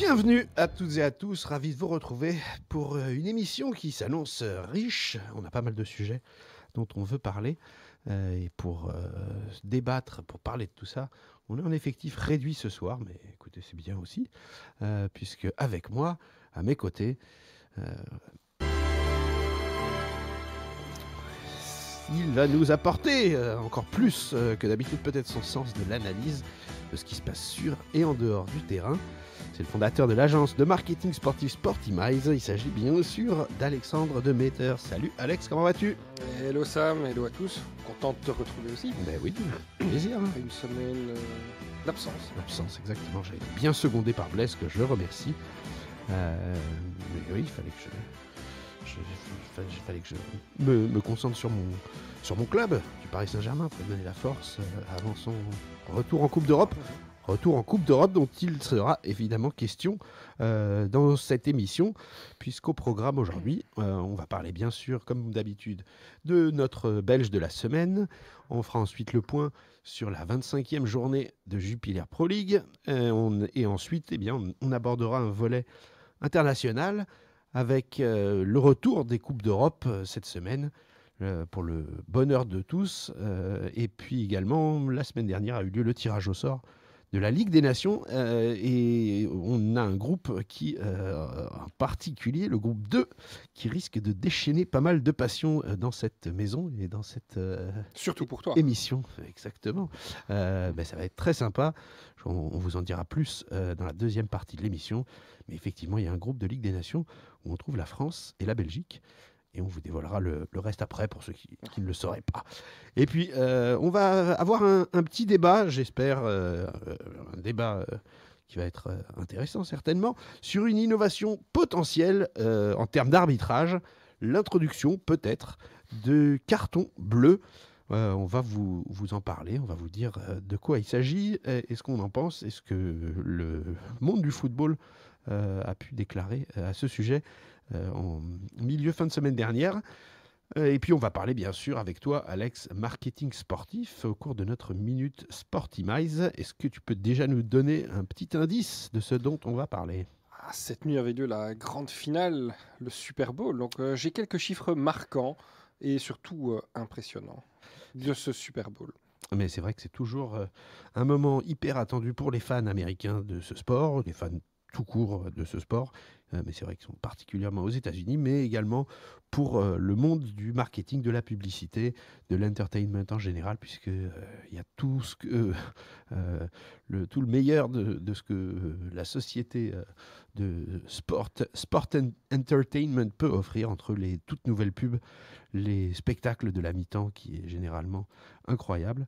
Bienvenue à toutes et à tous, ravi de vous retrouver pour une émission qui s'annonce riche. On a pas mal de sujets dont on veut parler et pour débattre, pour parler de tout ça, on est en effectif réduit ce soir, mais écoutez, c'est bien aussi, puisque avec moi, à mes côtés, il va nous apporter encore plus que d'habitude peut-être son sens de l'analyse de ce qui se passe sur et en dehors du terrain. C'est le fondateur de l'agence de marketing sportif Sportimize. Il s'agit bien sûr d'Alexandre Demeter. Salut Alex, comment vas-tu? Hello Sam, hello à tous. Content de te retrouver aussi. Ben oui, plaisir. Après une semaine d'absence. L'absence, exactement. J'ai été bien secondé par Blaise, que je remercie. Mais oui, il fallait que je me concentre sur mon club du Paris Saint-Germain pour lui donner la force avant son retour en Coupe d'Europe. Retour en Coupe d'Europe dont il sera évidemment question dans cette émission, puisqu'au programme aujourd'hui, on va parler bien sûr, comme d'habitude, de notre Belge de la semaine. On fera ensuite le point sur la 25e journée de Jupiler Pro League. Et ensuite, eh bien, on abordera un volet international avec le retour des Coupes d'Europe cette semaine. Pour le bonheur de tous. Et puis également, la semaine dernière a eu lieu le tirage au sort de la Ligue des Nations et on a un groupe qui, en particulier le groupe 2, qui risque de déchaîner pas mal de passion dans cette maison et dans cette surtout pour toi. émission. Exactement. Ça va être très sympa. On vous en dira plus dans la deuxième partie de l'émission. Mais effectivement, il y a un groupe de Ligue des Nations où on trouve la France et la Belgique. Et on vous dévoilera le reste après pour ceux qui ne le sauraient pas. Et puis, on va avoir un petit débat, j'espère, un débat qui va être intéressant certainement, sur une innovation potentielle en termes d'arbitrage, l'introduction peut-être de carton bleu. On va vous en parler, on va vous dire de quoi il s'agit, et ce qu'on en pense, et ce que le monde du football a pu déclarer à ce sujet en fin de semaine dernière. Et puis on va parler bien sûr avec toi, Alex, marketing sportif au cours de notre Minute Sportimize. Est-ce que tu peux déjà nous donner un petit indice de ce dont on va parler? Cette nuit avait lieu la grande finale, le Super Bowl. Donc j'ai quelques chiffres marquants et surtout impressionnants de ce Super Bowl. Mais c'est vrai que c'est toujours un moment hyper attendu pour les fans américains de ce sport, les fans tout court de ce sport, mais c'est vrai qu'ils sont particulièrement aux États-Unis, mais également pour le monde du marketing, de la publicité, de l'entertainment en général, puisqu'il y a tout ce que tout le meilleur de ce que la société de sport entertainment peut offrir, entre les toutes nouvelles pubs, les spectacles de la mi-temps qui est généralement incroyable.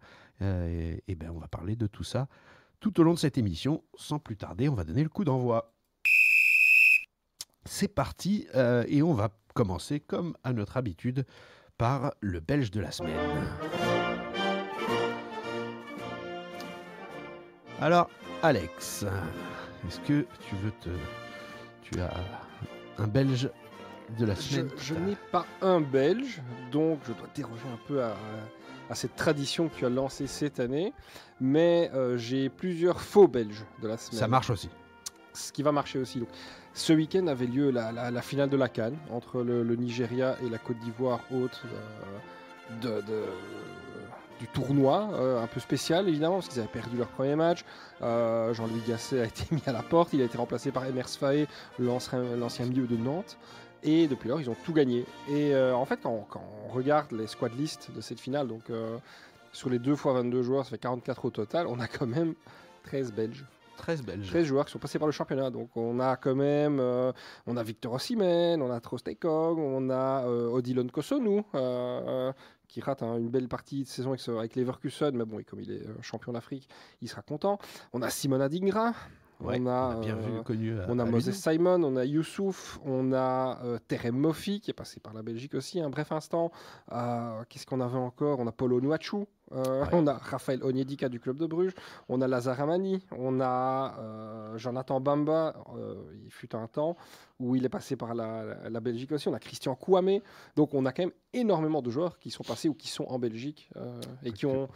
Et ben on va parler de tout ça tout au long de cette émission. Sans plus tarder, on va donner le coup d'envoi. C'est parti, et on va commencer, comme à notre habitude, par le Belge de la semaine. Alors, Alex, est-ce que tu as un Belge de la semaine? Je n'ai pas un Belge, donc je dois déroger un peu à cette tradition que tu as lancée cette année, mais j'ai plusieurs faux Belges de la semaine. Ça marche aussi. Ce qui va marcher aussi. Donc, ce week-end avait lieu la finale de la CAN entre le Nigeria et la Côte d'Ivoire, hôte du tournoi, un peu spécial évidemment parce qu'ils avaient perdu leur premier match. Jean-Louis Gasset a été mis à la porte, il a été remplacé par Emers Faé, l'ancien milieu de Nantes. Et depuis lors, ils ont tout gagné. Et en fait, quand on regarde les squad lists de cette finale, donc sur les 2 x 22 joueurs, ça fait 44 au total, on a quand même 13 Belges. 13 Belges. 13 joueurs qui sont passés par le championnat. Donc on a quand même on a Victor Osimhen, on a Trostekog, on a Odilon Kossonu qui rate une belle partie de saison avec Leverkusen, mais bon, comme il est champion d'Afrique, il sera content. On a Simon Adingra. Ouais, on a bien vu, connu. On a Moses Simon, on a Youssouf, on a Terem Moffi qui est passé par la Belgique aussi, un bref instant. Qu'est-ce qu'on avait encore? On a Paulo Nuachu, on a Raphaël Onyedika du club de Bruges, on a Lazare Amani, on a Jonathan Bamba, il fut un temps où il est passé par la Belgique aussi, on a Christian Kouamé. Donc on a quand même énormément de joueurs qui sont passés ou qui sont en Belgique et qui ont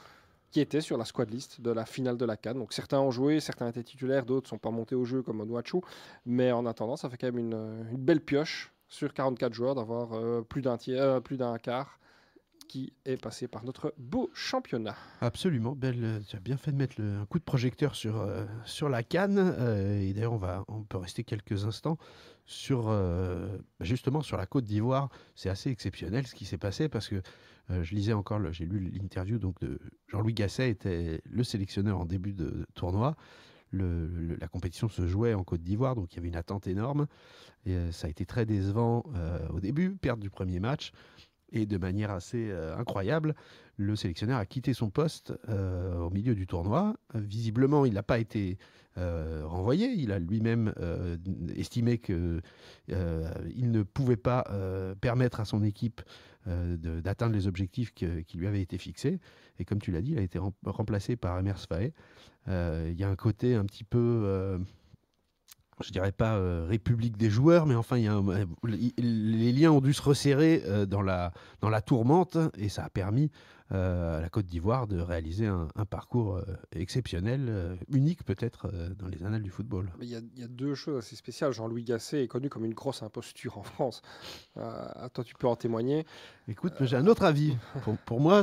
qui étaient sur la squad list de la finale de la CAN. Donc certains ont joué, certains étaient titulaires, d'autres ne sont pas montés au jeu comme Onuachu. Mais en attendant, ça fait quand même une belle pioche sur 44 joueurs d'avoir plus d'un quart qui est passé par notre beau championnat. Absolument, tu as bien fait de mettre un coup de projecteur sur la CAN. Et d'ailleurs, on peut rester quelques instants justement sur la Côte d'Ivoire. C'est assez exceptionnel ce qui s'est passé parce que je lisais encore, j'ai lu l'interview donc de Jean-Louis Gasset, était le sélectionneur en début de tournoi. La compétition se jouait en Côte d'Ivoire, donc il y avait une attente énorme. Et ça a été très décevant au début, perdre du premier match. Et de manière assez incroyable, le sélectionneur a quitté son poste au milieu du tournoi. Visiblement, il n'a pas été renvoyé. Il a lui-même estimé qu'il ne pouvait pas permettre à son équipe d'atteindre les objectifs qui lui avaient été fixés. Et comme tu l'as dit, il a été remplacé par Emers Faé. Il y a un côté un petit peu... je dirais pas république des joueurs, mais enfin, les liens ont dû se resserrer dans la tourmente, et ça a permis à la Côte d'Ivoire de réaliser un parcours exceptionnel, unique peut-être dans les annales du football. Il y a deux choses assez spéciales. Jean-Louis Gasset est connu comme une grosse imposture en France. Toi, tu peux en témoigner. Écoute, j'ai un autre avis. Pour moi,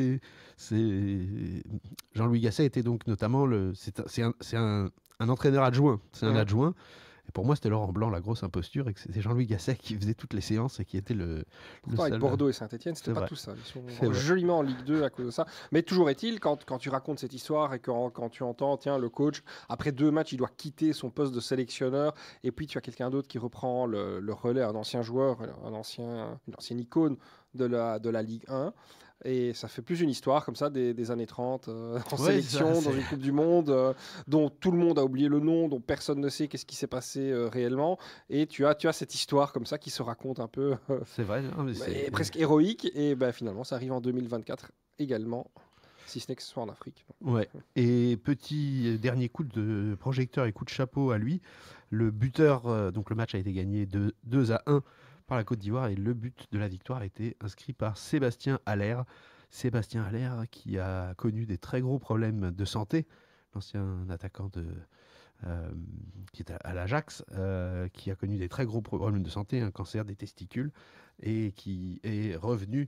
Jean-Louis Gasset était donc notamment c'est un entraîneur adjoint. C'est un adjoint. Et pour moi, c'était Laurent Blanc, la grosse imposture, et que c'était Jean-Louis Gasset qui faisait toutes les séances et qui était Pourtant, avec Bordeaux et Saint-Etienne, c'était pas vrai. tout ça. Ils sont joliment en Ligue 2 à cause de ça. Mais toujours est-il, quand tu racontes cette histoire et quand tu entends, tiens, le coach, après 2 matchs, il doit quitter son poste de sélectionneur, et puis tu as quelqu'un d'autre qui reprend le relais, un ancien joueur, une ancienne icône de la Ligue 1. Et ça fait plus une histoire comme ça des années 30 en sélection, dans une Coupe du Monde, dont tout le monde a oublié le nom, dont personne ne sait qu'est-ce qui s'est passé réellement. Et tu as cette histoire comme ça qui se raconte un peu c'est vrai, non, mais c'est presque héroïque. Et finalement, ça arrive en 2024 également, si ce n'est que ce soit en Afrique. Ouais. Et petit dernier coup de projecteur et coup de chapeau à lui. Le buteur, donc le match a été gagné 2-1 par la Côte d'Ivoire, et le but de la victoire a été inscrit par Sébastien Haller. Sébastien Haller qui a connu des très gros problèmes de santé, l'ancien attaquant qui est à l'Ajax, qui a connu des très gros problèmes de santé, un cancer des testicules, et qui est revenu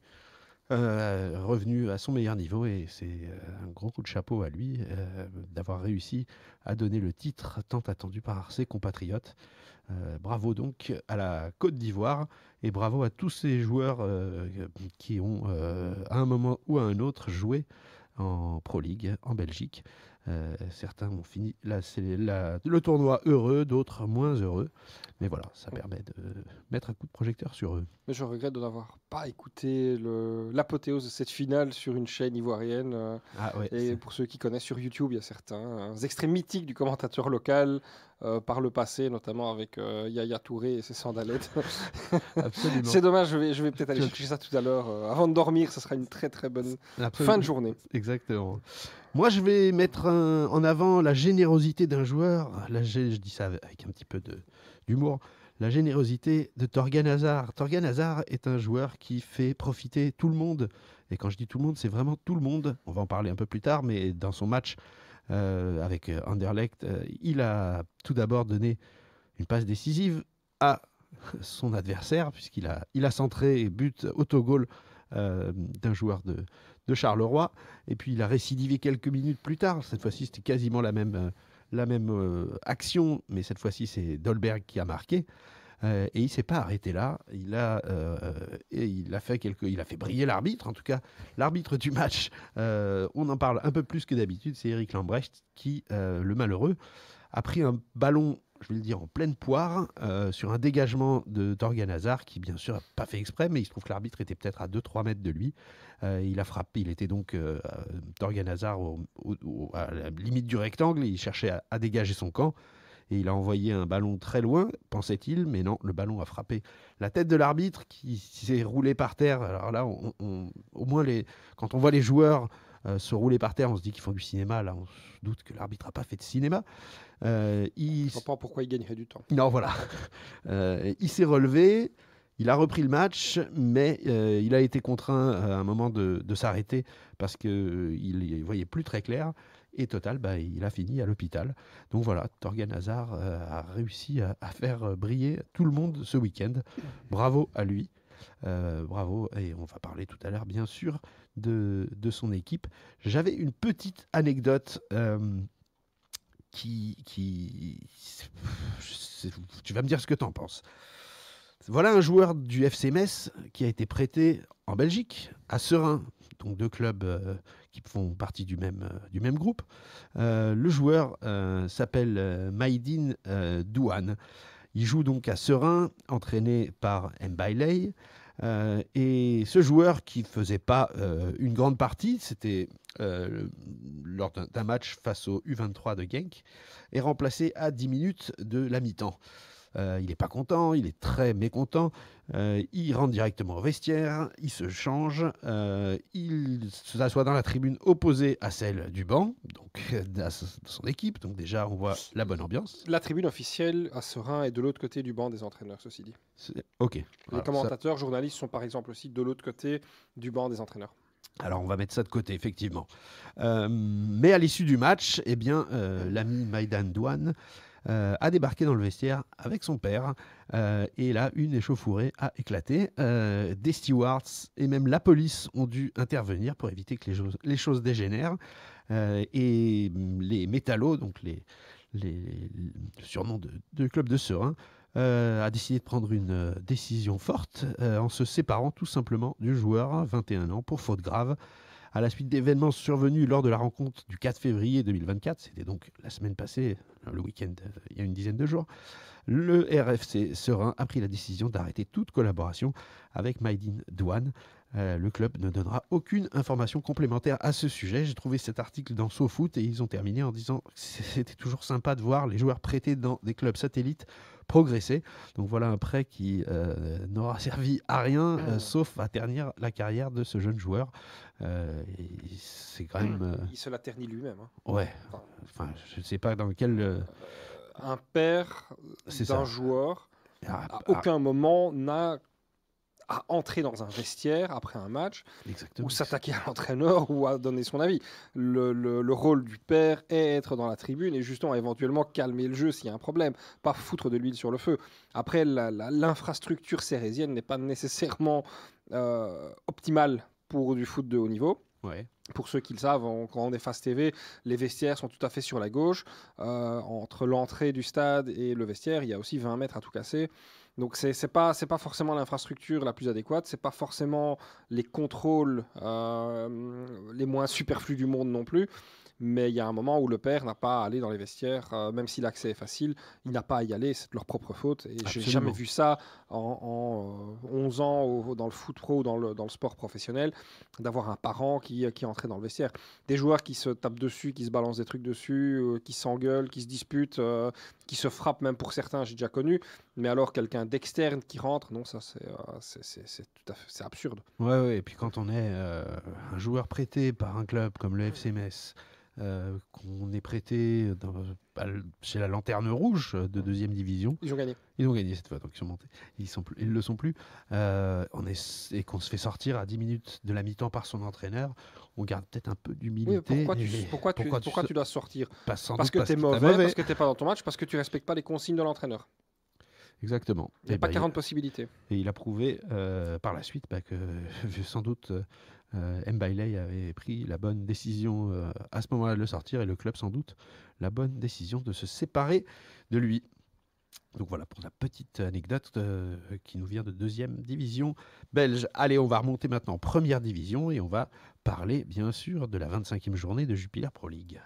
à son meilleur niveau, et c'est un gros coup de chapeau à lui d'avoir réussi à donner le titre tant attendu par ses compatriotes. Bravo donc à la Côte d'Ivoire, et bravo à tous ces joueurs qui ont à un moment ou à un autre joué en Pro League en Belgique. Certains ont fini le tournoi heureux, d'autres moins heureux. Mais voilà, ça permet de mettre un coup de projecteur sur eux. Mais je regrette de n'avoir pas écouté l'apothéose de cette finale sur une chaîne ivoirienne. Et pour ceux qui connaissent sur YouTube, il y a certains extraits mythiques du commentateur local par le passé, notamment avec Yaya Touré et ses sandalettes. Absolument. C'est dommage, je vais peut-être aller chercher ça tout à l'heure. Avant de dormir, ce sera une très très bonne fin de journée. Exactement. Moi, je vais mettre en avant la générosité d'un joueur. Là, je dis ça avec un petit peu d'humour. La générosité de Torgan Hazard. Torgan Hazard est un joueur qui fait profiter tout le monde. Et quand je dis tout le monde, c'est vraiment tout le monde. On va en parler un peu plus tard, mais dans son match avec Anderlecht, il a tout d'abord donné une passe décisive à son adversaire, puisqu'il a centré et but autogol d'un joueur de Charleroi. Et puis il a récidivé quelques minutes plus tard. Cette fois-ci, c'était quasiment la même action, mais cette fois-ci, c'est Dolberg qui a marqué. Et il s'est pas arrêté là. Il a fait briller l'arbitre. En tout cas, l'arbitre du match, on en parle un peu plus que d'habitude. C'est Eric Lambrecht qui, le malheureux, a pris un ballon, je vais le dire, en pleine poire, sur un dégagement de Torgan Hazard, qui bien sûr n'a pas fait exprès, mais il se trouve que l'arbitre était peut-être à 2-3 mètres de lui. Il a frappé, il était donc Torgan Hazard à la limite du rectangle, il cherchait à dégager son camp, et il a envoyé un ballon très loin, pensait-il, mais non, le ballon a frappé la tête de l'arbitre, qui s'est roulé par terre. Alors là, au moins, quand on voit les joueurs se rouler par terre, on se dit qu'ils font du cinéma. Là, on se doute que l'arbitre n'a pas fait de cinéma. Je ne comprends pas pourquoi il gagnerait du temps. Non, voilà. Il s'est relevé, Il a repris le match, mais il a été contraint à un moment de s'arrêter parce qu'il ne voyait plus très clair. Et total, il a fini à l'hôpital. Donc voilà, Torgan Hazard a réussi à faire briller tout le monde ce week-end. Bravo à lui. Bravo. Et on va parler tout à l'heure, bien sûr, de son équipe. J'avais une petite anecdote tu vas me dire ce que tu en penses. Voilà un joueur du FC Metz qui a été prêté en Belgique, à Seraing, donc deux clubs qui font partie du même groupe. Le joueur s'appelle Maïdine Douane. Il joue donc à Seraing, entraîné par Mbailey. Et ce joueur qui ne faisait pas une grande partie, c'était lors d'un match face au U23 de Genk, est remplacé à 10 minutes de la mi-temps. Il n'est pas content, il est très mécontent. Il rentre directement au vestiaire, il se change, il s'assoit dans la tribune opposée à celle du banc, donc de son équipe. Donc déjà, on voit la bonne ambiance. La tribune officielle à Seraing est de l'autre côté du banc des entraîneurs, ceci dit. Ok. Les commentateurs, journalistes sont par exemple aussi de l'autre côté du banc des entraîneurs. Alors on va mettre ça de côté, effectivement. Mais à l'issue du match, eh bien, l'ami Maïdan Douane a débarqué dans le vestiaire avec son père. Et là, une échauffourée a éclaté. Des stewards et même la police ont dû intervenir pour éviter que les choses dégénèrent. Et les métallos, donc le surnom de club de Seraing, a décidé de prendre une décision forte en se séparant tout simplement du joueur, 21 ans, pour faute grave. À la suite d'événements survenus lors de la rencontre du 4 février 2024, c'était donc la semaine passée, le week-end, il y a une dizaine de jours, le RFC Seraing a pris la décision d'arrêter toute collaboration avec Maïdine Douane. Le club ne donnera aucune information complémentaire à ce sujet. J'ai trouvé cet article dans SoFoot et ils ont terminé en disant que c'était toujours sympa de voir les joueurs prêtés dans des clubs satellites progresser. Donc voilà un prêt qui n'aura servi à rien sauf à ternir la carrière de ce jeune joueur. C'est quand même... Il se la ternit lui-même. Hein. Ouais. Enfin, je ne sais pas dans quel... Un père d'un joueur à aucun moment n'a à entrer dans un vestiaire après un match ou s'attaquer à l'entraîneur ou à donner son avis. Le rôle du père est être dans la tribune et justement éventuellement calmer le jeu s'il y a un problème, pas foutre de l'huile sur le feu. Après, l'infrastructure sérésienne n'est pas nécessairement optimale pour du foot de haut niveau. Ouais. Pour ceux qui le savent, quand on est face TV, les vestiaires sont tout à fait sur la gauche. Entre l'entrée du stade et le vestiaire, il y a aussi 20 mètres à tout casser. Donc c'est pas forcément l'infrastructure la plus adéquate, c'est pas forcément les contrôles les moins superflus du monde non plus. Mais il y a un moment où le père n'a pas à aller dans les vestiaires, même si l'accès est facile, il n'a pas à y aller, c'est de leur propre faute. Et j'ai jamais vu ça en 11 ans dans le foot pro ou dans le sport professionnel, d'avoir un parent qui entrait dans le vestiaire. Des joueurs qui se tapent dessus, qui se balancent des trucs dessus, qui s'engueulent, qui se disputent, qui se frappent même pour certains, j'ai déjà connu. Mais alors quelqu'un d'externe qui rentre, non, ça c'est tout à fait, c'est absurde. Ouais, et puis quand on est un joueur prêté par un club comme le FC Metz, qu'on est prêté chez la Lanterne Rouge de 2e division. Ils ont gagné. Ils ont gagné cette fois, donc ils sont montés. Ils le sont plus. Et qu'on se fait sortir à 10 minutes de la mi-temps par son entraîneur, on garde peut-être un peu d'humilité. Oui, pourquoi tu dois sortir? Parce que tu es mauvais, parce que tu n'es pas dans ton match, parce que tu ne respectes pas les consignes de l'entraîneur. Exactement. Il n'y a pas 40 possibilités. Et il a prouvé par la suite que sans doute Mbailey avait pris la bonne décision à ce moment-là de le sortir et le club sans doute la bonne décision de se séparer de lui. Donc voilà pour la petite anecdote qui nous vient de 2e division belge. Allez, on va remonter maintenant en 1re division et on va parler bien sûr de la 25e journée de Jupiler Pro League.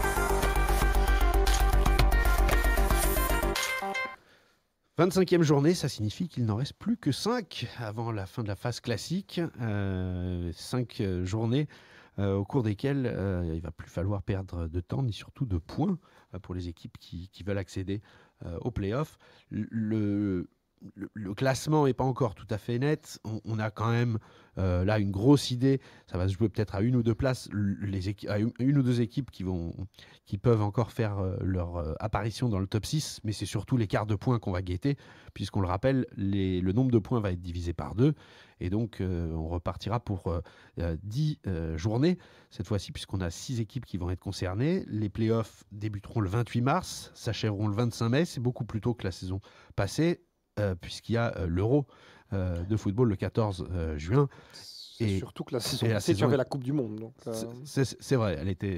25e journée, ça signifie qu'il n'en reste plus que 5 avant la fin de la phase classique. 5 journées au cours desquelles il ne va plus falloir perdre de temps, ni surtout de points pour les équipes qui veulent accéder aux playoffs. Le le classement n'est pas encore tout à fait net. On a quand même là une grosse idée. Ça va se jouer peut-être à une ou deux places, à une ou deux équipes qui peuvent encore faire leur apparition dans le top 6, mais c'est surtout l'écart de points qu'on va guetter, puisqu'on le rappelle, le nombre de points va être divisé par 2, et donc on repartira pour 10 journées cette fois-ci, puisqu'on a 6 équipes qui vont être concernées. Les playoffs débuteront le 28 mars, s'achèveront le 25 mai, c'est beaucoup plus tôt que la saison passée, puisqu'il y a l'Euro de football le 14 juin. C'est surtout que la saison passée, tu avais la Coupe du Monde. Donc, c'est vrai,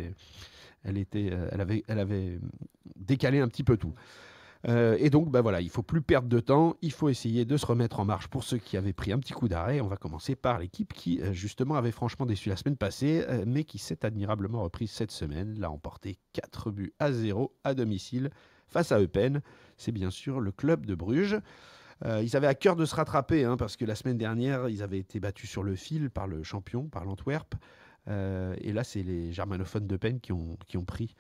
elle avait décalé un petit peu tout. Et donc, voilà, il ne faut plus perdre de temps, il faut essayer de se remettre en marche pour ceux qui avaient pris un petit coup d'arrêt. On va commencer par l'équipe qui, justement, avait franchement déçu la semaine passée, mais qui s'est admirablement reprise cette semaine. L'a emporté 4-0 à domicile face à Eupen. C'est bien sûr le club de Bruges. Ils avaient à cœur de se rattraper, parce que la semaine dernière, ils avaient été battus sur le fil par le champion, par l'Antwerp. Et là, c'est les germanophones d'Eupen qui ont pris,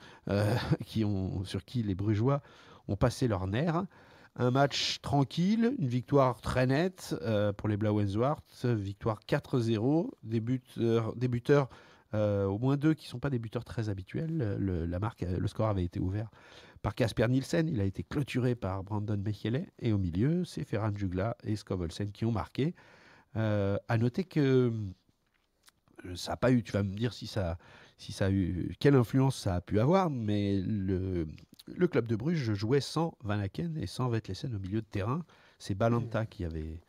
sur qui les Brugeois ont passé leur nerf. Un match tranquille, une victoire très nette pour les Blauenzwart, victoire 4-0, des buteurs au moins 2 qui ne sont pas des buteurs très habituels. Le score avait été ouvert par Kasper Nielsen, il a été clôturé par Brandon Mechele, et au milieu, c'est Ferran Jugla et Skovolsen qui ont marqué. À noter que ça n'a pas eu, tu vas me dire si ça a eu, quelle influence ça a pu avoir, mais le club de Bruges jouait sans Van Aken et sans Vetlesen au milieu de terrain. C'est Balanta qui avait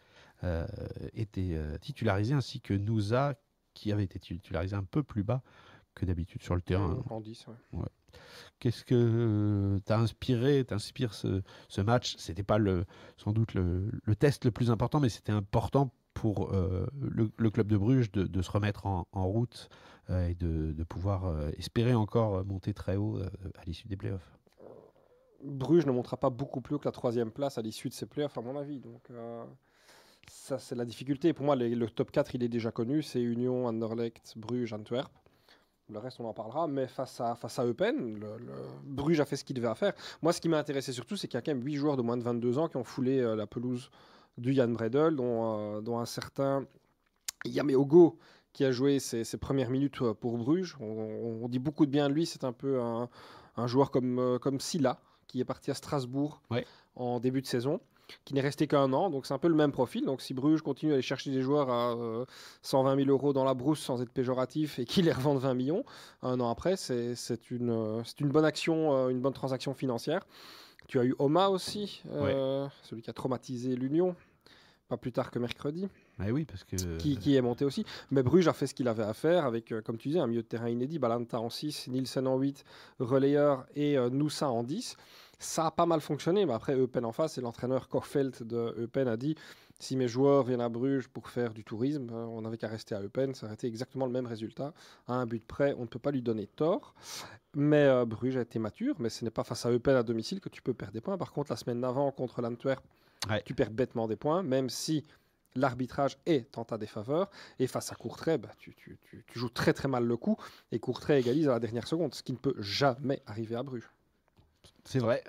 été titularisé, ainsi que Nusa qui avait été titularisé un peu plus bas que d'habitude sur le terrain. En 10, ouais. Qu'est-ce que t'inspire ce match? C'était pas sans doute le test le plus important, mais c'était important pour le club de Bruges de se remettre en route et de pouvoir espérer encore monter très haut à l'issue des playoffs. Bruges ne montera pas beaucoup plus que la 3e place à l'issue de ces playoffs, à mon avis. Donc, ça, c'est la difficulté. Pour moi, le top 4, il est déjà connu. C'est Union, Anderlecht, Bruges, Antwerp. Le reste, on en parlera. Mais face à Eupen, Bruges a fait ce qu'il devait faire. Moi, ce qui m'a intéressé surtout, c'est qu'il y a quand même 8 joueurs de moins de 22 ans qui ont foulé la pelouse du Jan Bredel, dont un certain Yame Ogo, qui a joué ses premières minutes pour Bruges. On dit beaucoup de bien de lui. C'est un peu un joueur comme Silla, qui est parti à Strasbourg en début de saison, qui n'est resté qu'un an, donc c'est un peu le même profil. Donc si Bruges continue à aller chercher des joueurs à 120 000 euros dans la brousse sans être péjoratif et qu'ils les revendent 20 millions, un an après, c'est une bonne action, une bonne transaction financière. Tu as eu Oma aussi, celui qui a traumatisé l'Union, pas plus tard que mercredi. Oui, parce que... qui est monté aussi. Mais Bruges a fait ce qu'il avait à faire avec, comme tu disais, un milieu de terrain inédit, Balanta en 6, Nielsen en 8, relayeur et Nusa en 10. Ça a pas mal fonctionné, mais après Eupen en face, et l'entraîneur Korfeld de Eupen a dit si mes joueurs viennent à Bruges pour faire du tourisme, on n'avait qu'à rester à Eupen, ça aurait été exactement le même résultat. À un but près, on ne peut pas lui donner tort. Mais Bruges a été mature, mais ce n'est pas face à Eupen à domicile que tu peux perdre des points. Par contre, la semaine d'avant, contre l'Antwerp, tu perds bêtement des points, même si l'arbitrage est en ta défaveur, et face à Courtrai, tu joues très très mal le coup, et Courtrai égalise à la dernière seconde, ce qui ne peut jamais arriver à Bruges. C'est vrai,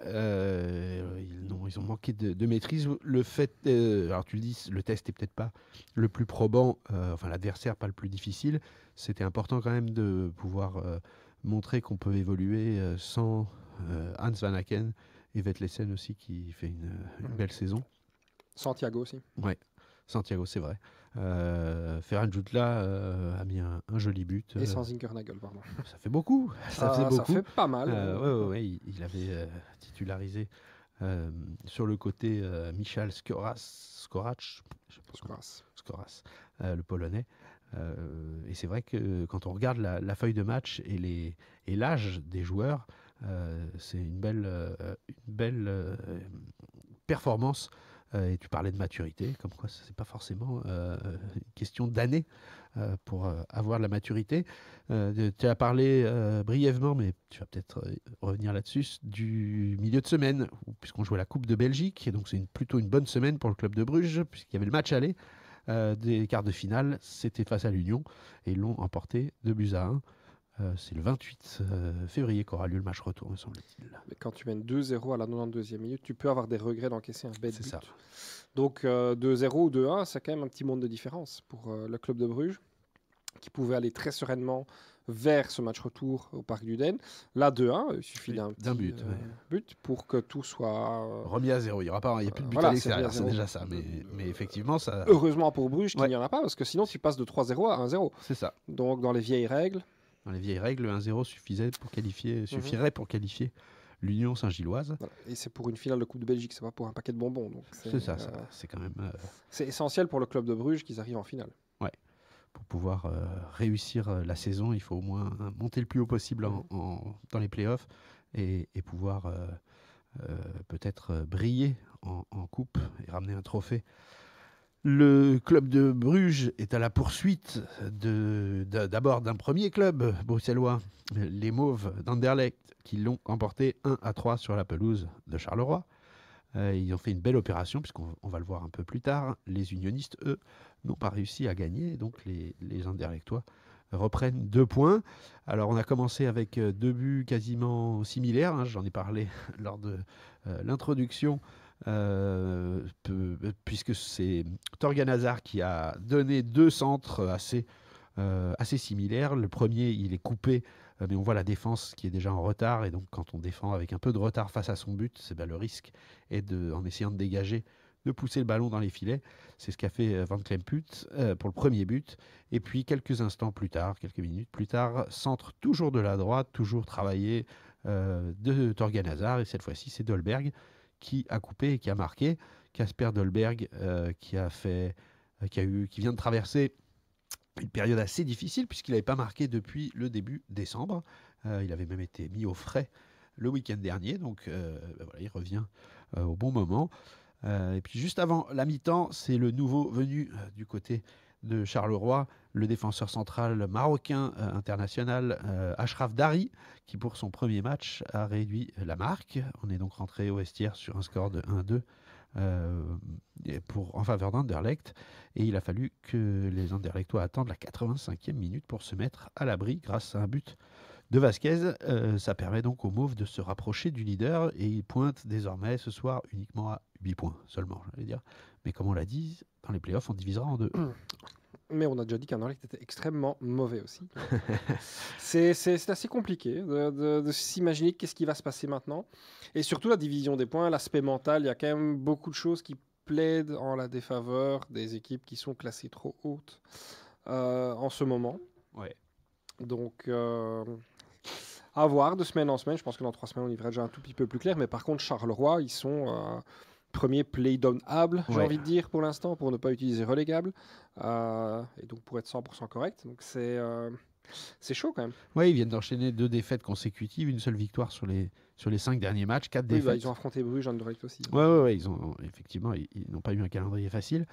ils ont manqué de maîtrise. Le fait, alors tu le dis, le test n'est peut-être pas le plus probant, l'adversaire pas le plus difficile. C'était important quand même de pouvoir montrer qu'on peut évoluer sans Hans Van Aken et Vetlesen aussi qui fait une belle saison. Santiago aussi. Ouais. Santiago, c'est vrai. Ferran Jutla a mis un joli but. Et sans Zinkernagel, pardon. Ça fait beaucoup. Ça fait pas mal. Il avait titularisé sur le côté Michal Skorac, le Polonais. Et c'est vrai que quand on regarde la feuille de match et l'âge des joueurs, c'est une belle performance. Et tu parlais de maturité, comme quoi ce n'est pas forcément une question d'années pour avoir la maturité. Tu as parlé brièvement, mais tu vas peut-être revenir là-dessus, du milieu de semaine, puisqu'on jouait la Coupe de Belgique, et donc c'est plutôt une bonne semaine pour le club de Bruges, puisqu'il y avait le match aller des quarts de finale, c'était face à l'Union, et ils l'ont emporté 2-1. C'est le 28 février qu'aura lieu le match retour, me semble-t-il. Mais quand tu mènes 2-0 à la 92e minute, tu peux avoir des regrets d'encaisser un bête C'est but. ça. Donc 2-0 ou 2-1, c'est quand même un petit monde de différence pour le club de Bruges, qui pouvait aller très sereinement vers ce match retour au Parc du Den. Là, 2-1, il suffit Oui, d'un d'un petit but, ouais. but pour que tout soit... Remis à zéro. Il n'y a plus de but voilà, à c'est remis à l'extérieur, c'est zéro. déjà ça. Mais effectivement, ça. Heureusement pour Bruges qu'il Ouais. n'y en a pas, parce que sinon tu passes de 3-0 à 1-0. C'est ça. Donc dans les vieilles règles, Dans les vieilles règles, le 1-0 suffirait pour qualifier l'Union Saint-Gilloise. voilà. Et c'est pour une finale de Coupe de Belgique, c'est pas pour un paquet de bonbons. Donc C'est ça, c'est quand même c'est essentiel pour le club de Bruges qu'ils arrivent en finale. pour pouvoir réussir la saison, il faut au moins monter le plus haut possible dans les playoffs et pouvoir peut-être briller en coupe et ramener un trophée. Le club de Bruges est à la poursuite d'abord d'un premier club bruxellois, les Mauves d'Anderlecht, qui l'ont emporté 1-3 sur la pelouse de Charleroi. Ils ont fait une belle opération, puisqu'on va le voir un peu plus tard. Les unionistes, eux, n'ont pas réussi à gagner, donc les Anderlechtois reprennent 2 points. Alors on a commencé avec 2 buts quasiment similaires, hein, j'en ai parlé lors de l'introduction, puisque c'est Torgan Hazard qui a donné 2 centres assez similaires. Le premier, il est coupé, mais on voit la défense qui est déjà en retard, et donc quand on défend avec un peu de retard face à son but, le risque est en essayant de dégager, de pousser le ballon dans les filets. C'est ce qu'a fait Van Klemput pour le premier but. Et puis quelques minutes plus tard, centre toujours de la droite, toujours travaillé de Torgan Hazard, et cette fois-ci c'est Dolberg qui a coupé et qui a marqué. Kasper Dolberg qui vient de traverser une période assez difficile puisqu'il n'avait pas marqué depuis le début décembre. Il avait même été mis au frais le week-end dernier, donc voilà, il revient au bon moment. Et puis juste avant la mi-temps, c'est le nouveau venu du côté de Charleroi, le défenseur central marocain international Achraf Dari, qui pour son premier match a réduit la marque. On est donc rentré au vestiaire sur un score de 1-2 en faveur d'Anderlecht, et il a fallu que les Anderlechtois attendent la 85e minute pour se mettre à l'abri grâce à un but de Vasquez. Ça permet donc aux Mauves de se rapprocher du leader, et ils pointent désormais ce soir uniquement à 8 points seulement, j'allais dire. Mais comme on l'a dit, dans les playoffs, on divisera en 2. Mais on a déjà dit qu'Anderlecht était extrêmement mauvais aussi. C'est assez compliqué de s'imaginer qu'est-ce qui va se passer maintenant. Et surtout la division des points, l'aspect mental, il y a quand même beaucoup de choses qui plaident en la défaveur des équipes qui sont classées trop hautes en ce moment. Ouais. Donc, à voir de semaine en semaine. Je pense que dans 3 semaines, on y verra déjà un tout petit peu plus clair. Mais par contre, Charleroi, ils sont premier play-down-able, j'ai envie de dire, pour l'instant, pour ne pas utiliser relégable. Et donc, pour être 100% correct. Donc, c'est chaud quand même. Oui, ils viennent d'enchaîner 2 défaites consécutives, une seule victoire sur les 5 derniers matchs, 4 défaites. Bah, ils ont affronté Bruges, Anderlecht aussi. Ouais, effectivement, ils n'ont pas eu un calendrier facile.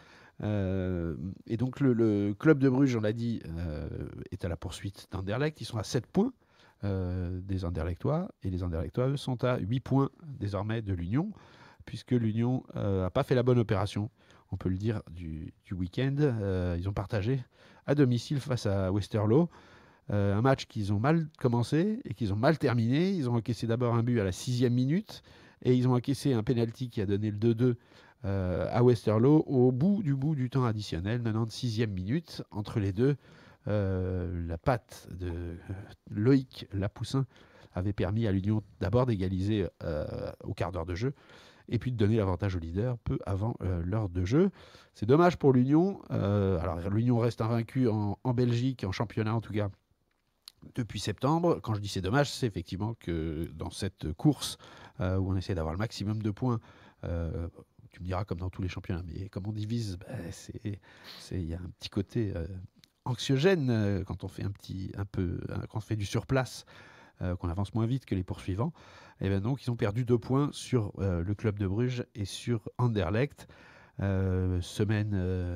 Et donc le club de Bruges, on l'a dit, est à la poursuite d'Anderlecht. Ils sont à 7 points des Anderlechtois, et les Anderlechtois, eux, sont à 8 points désormais de l'Union, puisque l'Union n'a pas fait la bonne opération, on peut le dire, du week-end. Ils ont partagé à domicile face à Westerlo. Un match qu'ils ont mal commencé et qu'ils ont mal terminé. Ils ont encaissé d'abord un but à la 6e minute, et ils ont encaissé un penalty qui a donné le 2-2 à Westerlo au bout du temps additionnel, 96e minute. Entre les deux, la patte de Loïc Lapoussin avait permis à l'Union d'abord d'égaliser au quart d'heure de jeu, et puis de donner l'avantage au leader peu avant l'heure de jeu. C'est dommage pour l'Union. Alors l'Union reste invaincue en Belgique, en championnat en tout cas, depuis septembre. Quand je dis c'est dommage, c'est effectivement que dans cette course où on essaie d'avoir le maximum de points, tu me diras comme dans tous les championnats, mais comme on divise, il y a un petit côté anxiogène quand on fait quand on fait du surplace, qu'on avance moins vite que les poursuivants. Et bien donc ils ont perdu 2 points sur le club de Bruges et sur Anderlecht. Semaine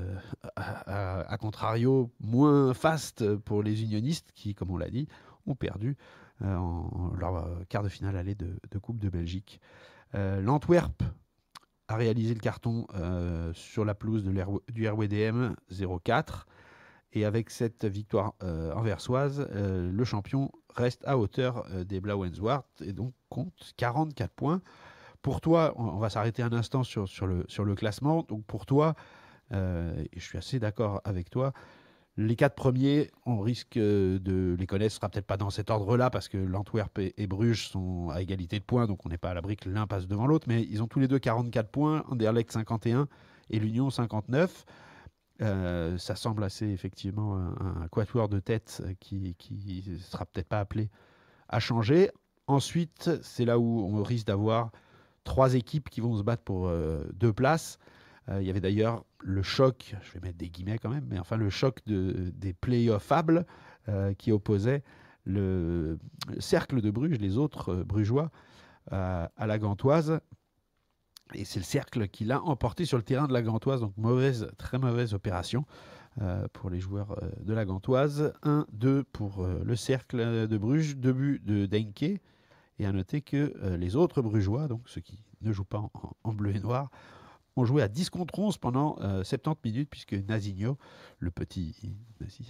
à contrario moins faste pour les unionistes qui, comme on l'a dit, ont perdu en leur quart de finale aller de Coupe de Belgique. L'Antwerp a réalisé le carton sur la pelouse du RWDM 0-4, Et avec cette victoire anversoise, le champion reste à hauteur des Blauwen Zwart et donc compte 44 points. Pour toi, on va s'arrêter un instant sur le classement. Donc pour toi, et je suis assez d'accord avec toi, les 4 premiers, on risque de les connaître. Ce sera peut-être pas dans cet ordre-là parce que l'Antwerp et Bruges sont à égalité de points, donc on n'est pas à l'abri que l'un passe devant l'autre. Mais ils ont tous les deux 44 points, Anderlecht 51 et l'Union 59. Ça semble assez effectivement un quatuor de tête qui sera peut-être pas appelé à changer. Ensuite, c'est là où on risque d'avoir 3 équipes qui vont se battre pour 2 places. Il y avait d'ailleurs le choc, je vais mettre des guillemets quand même, mais enfin le choc des playoffables qui opposaient le cercle de Bruges, les autres brugeois, à la Gantoise. Et c'est le cercle qui l'a emporté sur le terrain de la Gantoise. Donc très mauvaise opération pour les joueurs de la Gantoise. 1-2 pour le cercle de Bruges, 2 buts de Denke. Et à noter que les autres brugeois, donc ceux qui ne jouent pas en bleu et noir, ont joué à 10 contre 11 pendant 70 minutes, puisque Nazinho, le petit Nazi,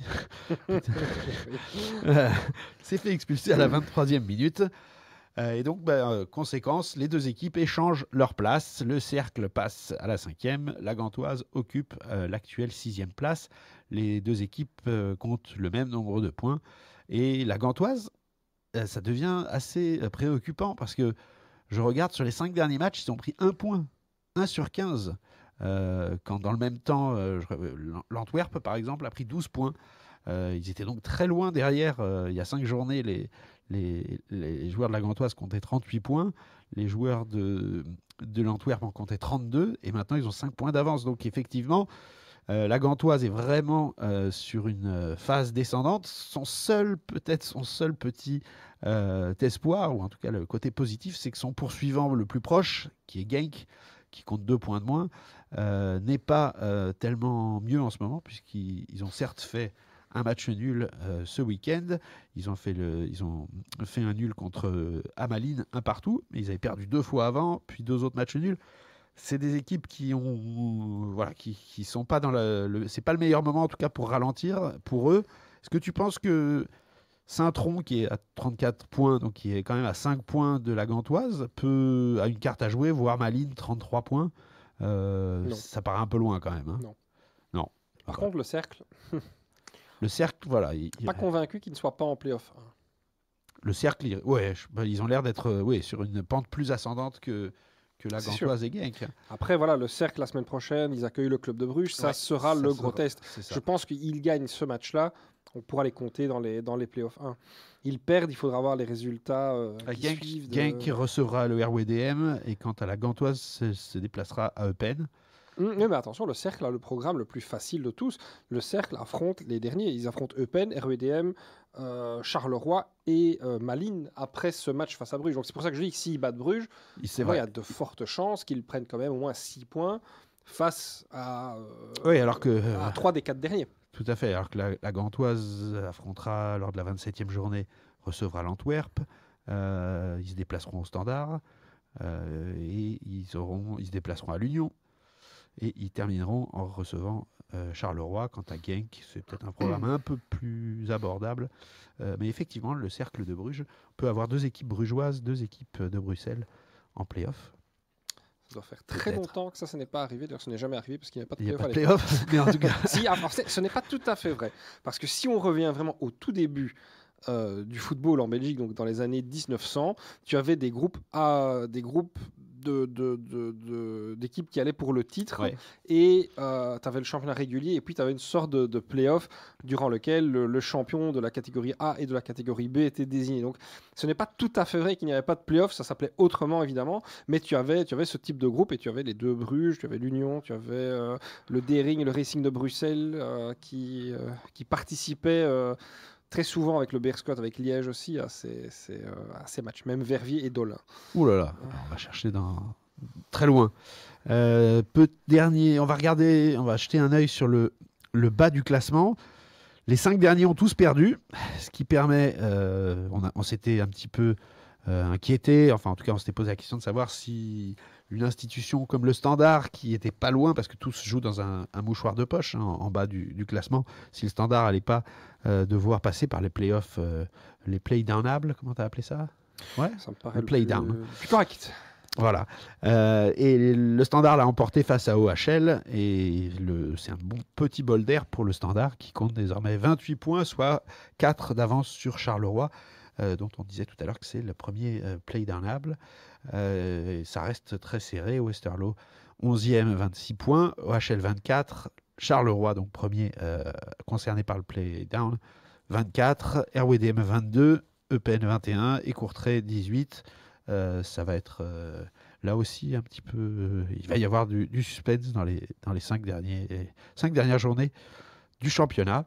s'est fait expulser à la 23e minute. Et donc, conséquence, les 2 équipes échangent leur place. Le cercle passe à la 5e. La Gantoise occupe l'actuelle 6e place. Les 2 équipes comptent le même nombre de points. Et la Gantoise, ça devient assez préoccupant parce que je regarde sur les 5 derniers matchs, ils ont pris 1 point. 1 sur 15. Quand dans le même temps, l'Antwerp, par exemple, a pris 12 points. Ils étaient donc très loin derrière. Il y a 5 journées, les joueurs de la Gantoise comptaient 38 points. Les joueurs de l'Antwerp en comptaient 32. Et maintenant, ils ont 5 points d'avance. Donc, effectivement, la Gantoise est vraiment sur une phase descendante. Son seul petit espoir, ou en tout cas le côté positif, c'est que son poursuivant le plus proche, qui est Genk, qui compte 2 points de moins, n'est pas tellement mieux en ce moment, puisqu'ils ont certes fait un match nul ce week-end. Ils ont fait un nul contre Amaline, 1 partout, mais ils avaient perdu 2 fois avant, puis 2 autres matchs nuls. C'est des équipes qui sont pas dans c'est pas le meilleur moment en tout cas pour ralentir pour eux. Est-ce que tu penses que Saint-Tron, qui est à 34 points, donc qui est quand même à 5 points de la Gantoise, a une carte à jouer, voire Malines, 33 points. Ça paraît un peu loin quand même. Hein. Non. Par contre, le cercle. Le cercle, voilà. Pas convaincu qu'il ne soit pas en play-off. Le cercle, ils ont l'air d'être sur une pente plus ascendante que la Gantoise et Genk. Après, voilà, le cercle, la semaine prochaine, ils accueillent le club de Bruges. Ça sera le gros test. Je pense qu'ils gagnent ce match-là. On pourra les compter dans les playoffs 1. Ils perdent, il faudra voir les résultats qui suivent. Genk recevra le RWDM et quant à la Gantoise, se déplacera à Eupen. Mais attention, le cercle a le programme le plus facile de tous. Le cercle affronte les derniers. Ils affrontent Eupen, RWDM, Charleroi et Malines après ce match face à Bruges. Donc c'est pour ça que je dis que s'ils battent Bruges, il y a de fortes chances qu'ils prennent quand même au moins 6 points face à 3 des 4 derniers. Tout à fait. Alors que la Gantoise affrontera lors de la 27e journée, recevra l'Antwerp. Ils se déplaceront au Standard et ils se déplaceront à l'Union. Et ils termineront en recevant Charleroi. Quant à Genk, c'est peut-être un programme un peu plus abordable. Mais effectivement, le cercle de Bruges peut avoir 2 équipes brugeoises, 2 équipes de Bruxelles en play-off. Ça doit faire très longtemps que ça n'est pas arrivé. D'ailleurs, ce n'est jamais arrivé parce qu'il n'y a pas de play-off. Il n'y a pas de play-off, mais en tout cas... ce n'est pas tout à fait vrai. Parce que si on revient vraiment au tout début du football en Belgique, donc dans les années 1900, tu avais des groupes d'équipes qui allaient pour le titre et tu avais le championnat régulier et puis tu avais une sorte de play-off durant lequel le champion de la catégorie A et de la catégorie B était désigné. Donc ce n'est pas tout à fait vrai qu'il n'y avait pas de play-off, ça s'appelait autrement évidemment, mais tu avais ce type de groupe et tu avais les 2 Bruges, tu avais l'Union, tu avais le Dering et le Racing de Bruxelles qui participaient très souvent avec le Beerschot, avec Liège aussi, à ces matchs, même Verviers et Dolin. Ouh là là, on va chercher très loin. On va jeter un œil sur le bas du classement. Les 5 derniers ont tous perdu, ce qui permet, on s'était un petit peu inquiété. Enfin, en tout cas, on s'était posé la question de savoir si une institution comme le Standard, qui était pas loin, parce que tout se joue dans un mouchoir de poche, hein, en bas du classement, si le Standard allait pas devoir passer par les playoffs, les playdownables, comment tu as appelé ça? Ouais, Ça me paraît le playdown. plus correct. Voilà. Et le Standard l'a emporté face à OHL. Et c'est un bon petit bol d'air pour le Standard qui compte désormais 28 points, soit 4 d'avance sur Charleroi, dont on disait tout à l'heure que c'est le premier playdownable. Ça reste très serré. Westerlo 11e, 26 points. OHL 24. Charleroi, donc premier concerné par le playdown, 24. RWDM 22. EPN 21 et Courtrai 18. Ça va être là aussi un petit peu. Il va y avoir du suspense dans les 5 dernières journées du championnat.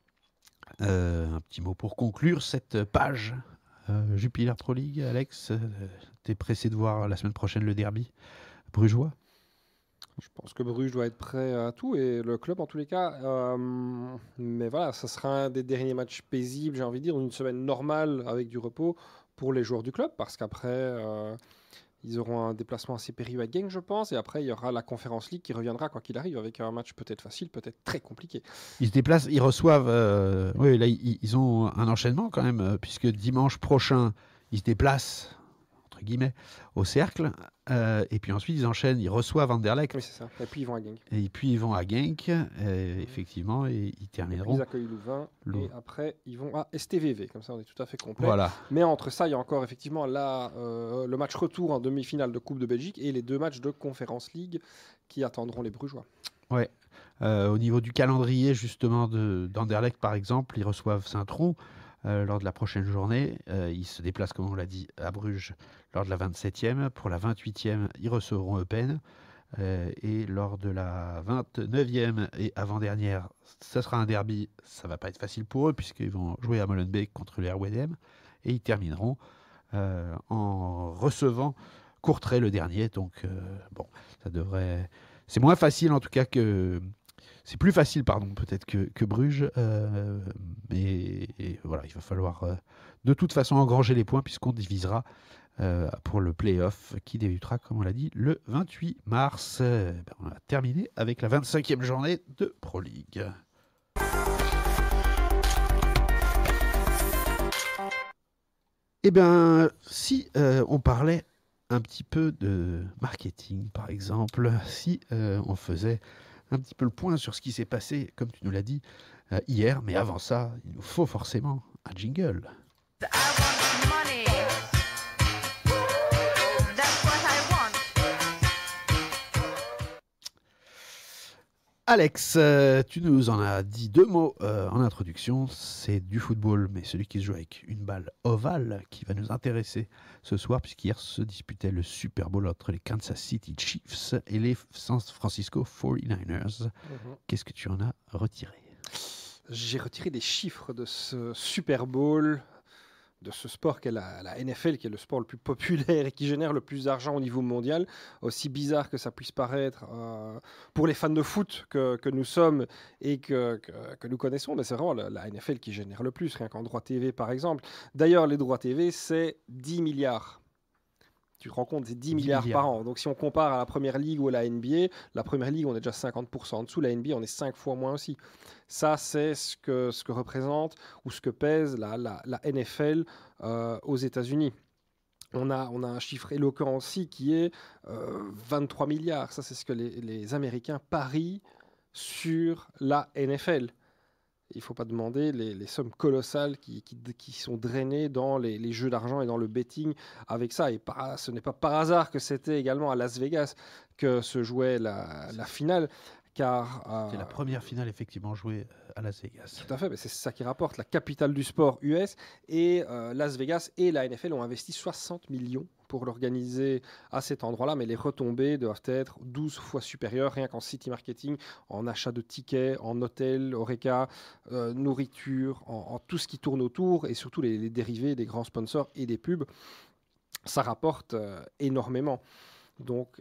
Un petit mot pour conclure cette page. Jupiler Pro League, Alex, t'es pressé de voir la semaine prochaine le derby brugeois? Je pense que Bruges doit être prêt à tout et le club en tous les cas. Mais voilà, ça sera un des derniers matchs paisibles, j'ai envie de dire, une semaine normale avec du repos pour les joueurs du club parce qu'après, ils auront un déplacement assez périlleux à Genk, je pense. Et après, il y aura la Conference League qui reviendra quoi qu'il arrive avec un match peut-être facile, peut-être très compliqué. Ils se déplacent, ils reçoivent. Oui, là, ils ont un enchaînement quand même, puisque dimanche prochain, ils se déplacent entre guillemets, au cercle. Et puis ensuite, ils enchaînent, ils reçoivent Anderlecht. Oui, c'est ça. Et puis ils vont à Genk. Et puis ils vont à Genk, effectivement, et ils termineront. Ils accueillent Louvain. Et après, ils vont à STVV. Comme ça, on est tout à fait complet. Voilà. Mais entre ça, il y a encore effectivement là, le match retour en demi-finale de Coupe de Belgique et les 2 matchs de Conference League qui attendront les Brugeois. Ouais. Au niveau du calendrier, justement, d'Anderlecht, par exemple, ils reçoivent Saint-Tron lors de la prochaine journée. Ils se déplacent, comme on l'a dit, à Bruges lors de la 27e. Pour la 28e, ils recevront Eupen. Et lors de la 29e et avant-dernière, ça sera un derby. Ça va pas être facile pour eux, puisqu'ils vont jouer à Molenbeek contre les RWDM. Et ils termineront en recevant Courtrai le dernier. Donc, bon, ça devrait... C'est moins facile, en tout cas, que... C'est plus facile, pardon, peut-être que Bruges. Mais voilà, il va falloir de toute façon engranger les points puisqu'on divisera pour le play-off qui débutera, comme on l'a dit, le 28 mars. On a terminé avec la 25e journée de Pro League. Eh bien, si on parlait un petit peu de marketing, par exemple, si on faisait un petit peu le point sur ce qui s'est passé, comme tu nous l'as dit, hier. Mais avant ça, il nous faut forcément un jingle. Alex, tu nous en as dit 2 mots en introduction. C'est du football, mais celui qui se joue avec une balle ovale qui va nous intéresser ce soir, puisqu'hier se disputait le Super Bowl entre les Kansas City Chiefs et les San Francisco 49ers. Qu'est-ce que tu en as retiré? J'ai retiré des chiffres de ce Super Bowl, de ce sport qu'est la NFL, qui est le sport le plus populaire et qui génère le plus d'argent au niveau mondial, aussi bizarre que ça puisse paraître pour les fans de foot que nous sommes et que nous connaissons, mais c'est vraiment la NFL qui génère le plus, rien qu'en droits TV par exemple. D'ailleurs, les droits TV, c'est 10 milliards. Tu te rends compte, c'est 10 milliards par an. Donc si on compare à la Première Ligue ou à la NBA, la Première Ligue, on est déjà 50% en dessous. La NBA, on est 5 fois moins aussi. Ça, c'est ce que représente ou ce que pèse la NFL aux États-Unis. On a un chiffre éloquent aussi qui est 23 milliards. Ça, c'est ce que les Américains parient sur la NFL. Il ne faut pas demander les sommes colossales qui sont drainées dans les jeux d'argent et dans le betting avec ça. Et ce n'est pas par hasard que c'était également à Las Vegas que se jouait la finale. Car c'est la première finale effectivement jouée à Las Vegas. Tout à fait, mais c'est ça qui rapporte, la capitale du sport US. Et Las Vegas et la NFL ont investi 60 millions pour l'organiser à cet endroit-là, mais les retombées doivent être 12 fois supérieures, rien qu'en city marketing, en achat de tickets, en hôtel, horeca, nourriture, en tout ce qui tourne autour, et surtout les dérivés des grands sponsors et des pubs. Ça rapporte énormément. Donc...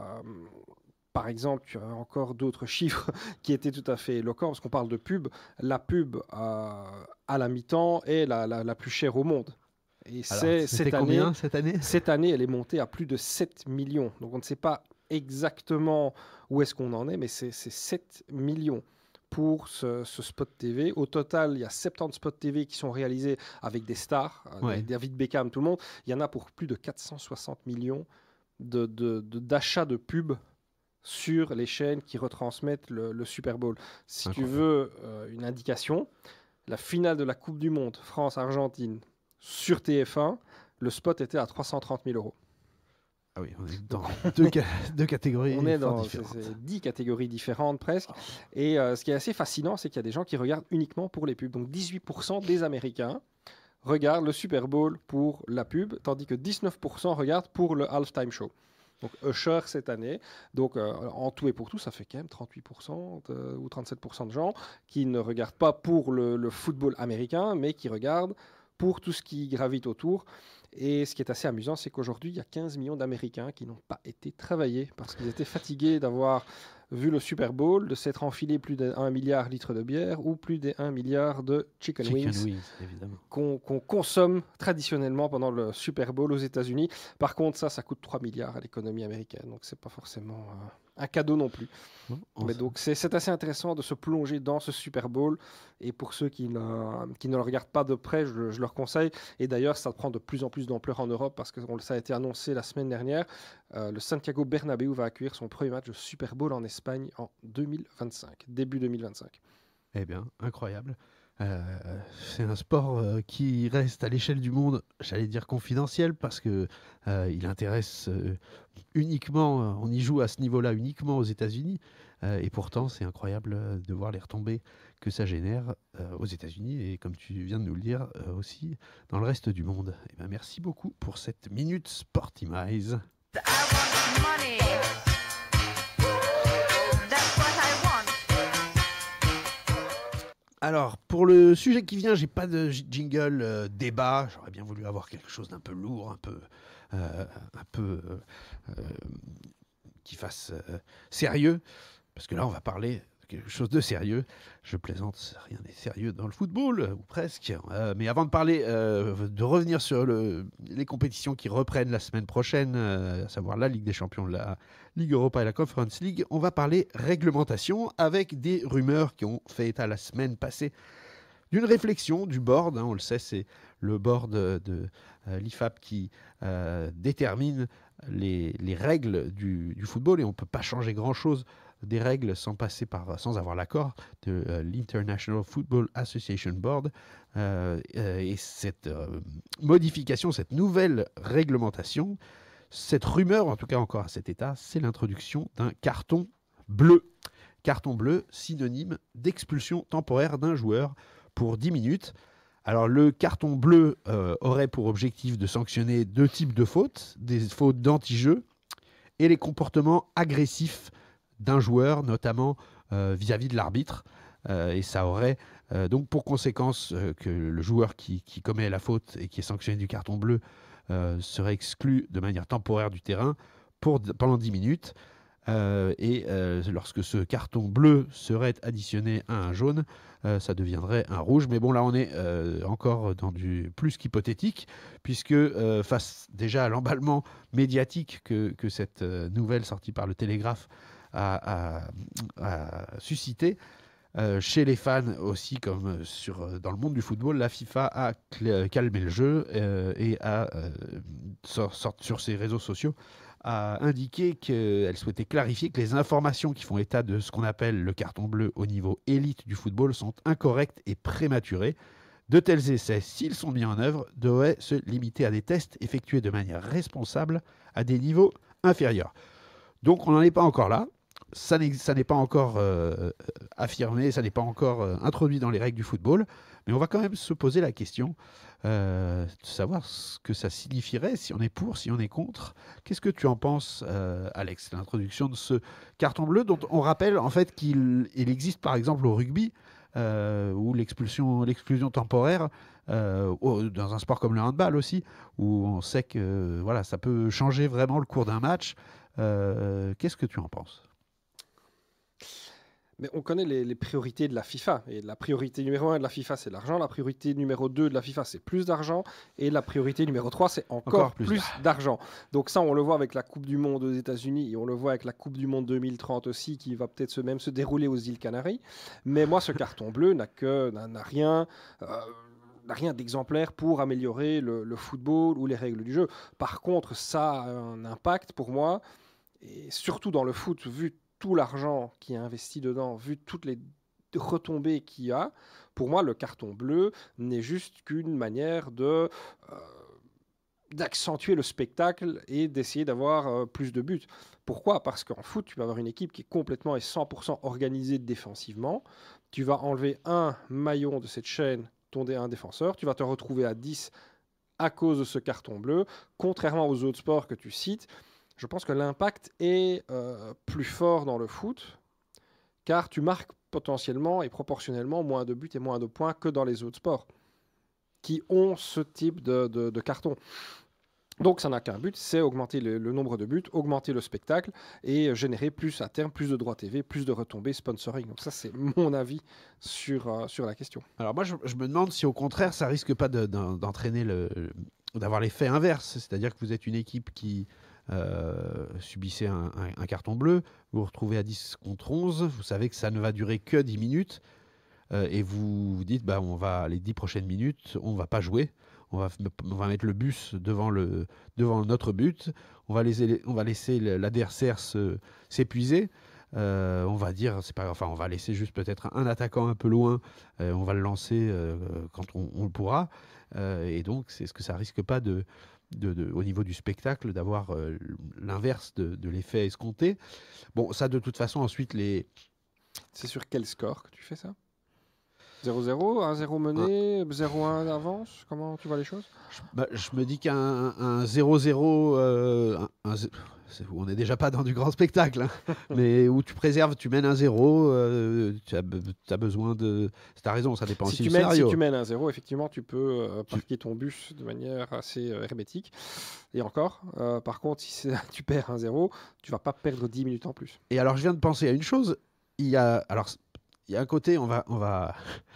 par exemple, tu as encore d'autres chiffres qui étaient tout à fait éloquents, parce qu'on parle de pub. La pub à la mi-temps est la plus chère au monde. Et Alors, c'est c'était cette année, combien cette année? cette année, elle est montée à plus de 7 millions. Donc on ne sait pas exactement où est-ce qu'on en est, mais c'est 7 millions pour ce spot TV. Au total, il y a 70 spots TV qui sont réalisés avec des stars, Ouais, David Beckham, tout le monde. Il y en a pour plus de 460 millions d'achats de pubs sur les chaînes qui retransmettent le Super Bowl. Si tu incroyable. veux une indication, la finale de la Coupe du Monde, France-Argentine, sur TF1, le spot était à 330 000 euros. Ah oui, on est Donc dans on deux, est, deux catégories on est fort dans différentes. 10 catégories différentes presque. Oh, Et ce qui est assez fascinant, c'est qu'il y a des gens qui regardent uniquement pour les pubs. Donc 18% des Américains regardent le Super Bowl pour la pub, tandis que 19% regardent pour le halftime show. Donc Usher cette année. Donc en tout et pour tout, ça fait quand même 38% ou 37% de gens qui ne regardent pas pour le football américain, mais qui regardent pour tout ce qui gravite autour. Et ce qui est assez amusant, c'est qu'aujourd'hui, il y a 15 millions d'Américains qui n'ont pas été travaillés parce qu'ils étaient fatigués d'avoir vu le Super Bowl, de s'être enfilé plus d'1 milliard de litres de bière ou plus d'1 milliard de chicken chicken wings wings, évidemment. qu'on consomme traditionnellement pendant le Super Bowl aux États-Unis. Par contre, ça coûte 3 milliards à l'économie américaine, donc c'est pas forcément un cadeau non plus. Bon, Mais donc c'est assez intéressant de se plonger dans ce Super Bowl. Et pour ceux qui ne le regardent pas de près, je leur conseille. Et d'ailleurs, ça prend de plus en plus d'ampleur en Europe parce que ça a été annoncé la semaine dernière. Le Santiago Bernabéu va accueillir son premier match de Super Bowl en Espagne en 2025, début 2025. Eh bien, incroyable. C'est un sport qui reste à l'échelle du monde, j'allais dire confidentiel, parce que il intéresse uniquement, on y joue à ce niveau-là uniquement aux États-Unis, et pourtant c'est incroyable de voir les retombées que ça génère aux États-Unis et comme tu viens de nous le dire aussi dans le reste du monde. Eh bien, merci beaucoup pour cette minute Sportimize. I want money. That's what I want. Alors, pour le sujet qui vient, j'ai pas de jingle débat. J'aurais bien voulu avoir quelque chose d'un peu lourd, un peu qui fasse sérieux. Parce que là, on va parler de quelque chose de sérieux. Je plaisante, rien n'est sérieux dans le football, ou presque. Mais avant de parler, de revenir sur les compétitions qui reprennent la semaine prochaine, à savoir la Ligue des Champions, la Ligue Europa et la Conference League, on va parler réglementation avec des rumeurs qui ont fait état la semaine passée d'une réflexion du board. On le sait, c'est le board de l'IFAB qui détermine les règles du football et on ne peut pas changer grand-chose des règles sans avoir l'accord de l'International Football Association Board. Et cette modification, cette nouvelle réglementation, cette rumeur, en tout cas encore à cet état, c'est l'introduction d'un carton bleu. Carton bleu, synonyme d'expulsion temporaire d'un joueur pour 10 minutes. Alors le carton bleu aurait pour objectif de sanctionner deux types de fautes, des fautes d'anti-jeu et les comportements agressifs d'un joueur, notamment vis-à-vis de l'arbitre. Et ça aurait donc pour conséquence que le joueur qui commet la faute et qui est sanctionné du carton bleu serait exclu de manière temporaire du terrain pendant 10 minutes. Et lorsque ce carton bleu serait additionné à un jaune, ça deviendrait un rouge. Mais bon, là, on est encore dans du plus qu'hypothétique, puisque face déjà à l'emballement médiatique que cette nouvelle sortie par le Télégraphe a suscité, chez les fans aussi, comme dans le monde du football, la FIFA a calmé le jeu et a, sur ses réseaux sociaux, a indiqué qu'elle souhaitait clarifier que les informations qui font état de ce qu'on appelle le carton bleu au niveau élite du football sont incorrectes et prématurées. De tels essais, s'ils sont mis en œuvre, devraient se limiter à des tests effectués de manière responsable à des niveaux inférieurs. Donc on n'en est pas encore là. Ça n'est pas encore affirmé, ça n'est pas encore introduit dans les règles du football, mais on va quand même se poser la question de savoir ce que ça signifierait, si on est pour, si on est contre. Qu'est-ce que tu en penses, Alex, l'introduction de ce carton bleu dont on rappelle en fait qu'il existe par exemple au rugby, où l'exclusion temporaire, dans un sport comme le handball aussi, où on sait que voilà, ça peut changer vraiment le cours d'un match. Qu'est-ce que tu en penses ? Mais on connaît les priorités de la FIFA. Et la priorité numéro 1 de la FIFA, c'est l'argent. La priorité numéro 2 de la FIFA, c'est plus d'argent. Et la priorité numéro 3, c'est encore plus d'argent. Donc ça, on le voit avec la Coupe du Monde aux États-Unis. Et on le voit avec la Coupe du Monde 2030 aussi, qui va peut-être même se dérouler aux îles Canaries. Mais moi, ce carton bleu n'a rien... n'a rien d'exemplaire pour améliorer le football ou les règles du jeu. Par contre, ça a un impact pour moi, et surtout dans le foot, vu tout l'argent qui est investi dedans, vu toutes les retombées qu'il y a, pour moi, le carton bleu n'est juste qu'une manière d'accentuer le spectacle et d'essayer d'avoir plus de buts. Pourquoi ? Parce qu'en foot, tu vas avoir une équipe qui est complètement et 100% organisée défensivement. Tu vas enlever un maillon de cette chaîne, un défenseur, tu vas te retrouver à 10 à cause de ce carton bleu. Contrairement aux autres sports que tu cites, je pense que l'impact est plus fort dans le foot, car tu marques potentiellement et proportionnellement moins de buts et moins de points que dans les autres sports, qui ont ce type de carton. Donc ça n'a qu'un but, c'est augmenter le nombre de buts, augmenter le spectacle et générer plus à terme, plus de droits TV, plus de retombées sponsoring. Donc ça, c'est mon avis sur la question. Alors moi, je me demande si au contraire, ça risque pas d'entraîner d'avoir l'effet inverse. C'est-à-dire que vous êtes une équipe qui subissait un carton bleu, vous vous retrouvez à 10 contre 11, vous savez que ça ne va durer que 10 minutes, et vous vous dites, on va, les 10 prochaines minutes, on ne va pas jouer. On va mettre le bus devant notre but. On va laisser l'adversaire s'épuiser. On va dire, c'est pas, enfin, on va laisser juste peut-être un attaquant un peu loin. On va le lancer quand on le pourra. Et donc, c'est ce que ça risque pas au niveau du spectacle d'avoir l'inverse de l'effet escompté. Bon, ça de toute façon ensuite C'est sur quel score que tu fais ça ? 0-0, 1-0 mené, 0-1 d'avance. Comment tu vois les choses ? Je me dis qu'un 0-0, on n'est déjà pas dans du grand spectacle, hein, mais où tu préserves, tu mènes 1-0, tu as besoin de... Tu as raison, ça dépend aussi du scénario. Si tu mènes 1-0, effectivement, tu peux parquer ton bus de manière assez hermétique. Et encore, par contre, si tu perds 1-0, tu vas pas perdre 10 minutes en plus. Et alors, je viens de penser à une chose. Il y a un côté, on va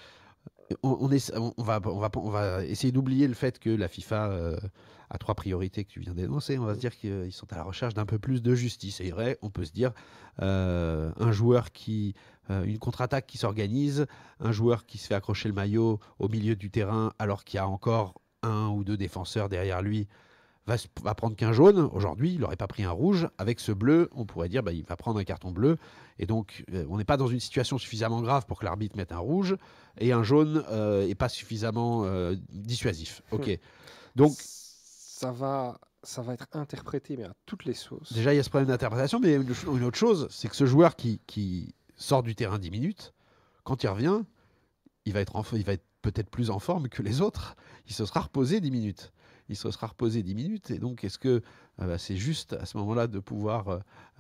essayer d'oublier le fait que la FIFA a 3 priorités que tu viens d'énoncer. On va se dire qu'ils sont à la recherche d'un peu plus de justice. Et vrai, on peut se dire un joueur une contre-attaque qui s'organise, un joueur qui se fait accrocher le maillot au milieu du terrain alors qu'il y a encore 1 ou 2 défenseurs derrière lui, va prendre qu'un jaune. Aujourd'hui, il n'aurait pas pris un rouge. Avec ce bleu, on pourrait dire il va prendre un carton bleu. Et donc, on n'est pas dans une situation suffisamment grave pour que l'arbitre mette un rouge. Et un jaune n'est pas suffisamment dissuasif. OK. Donc, ça va être interprété, mais à toutes les sauces. Déjà, il y a ce problème d'interprétation. Mais une autre chose, c'est que ce joueur qui sort du terrain 10 minutes, quand il revient, il va être peut-être plus en forme que les autres. Il se sera reposé 10 minutes. Et donc, est-ce que c'est juste à ce moment-là de pouvoir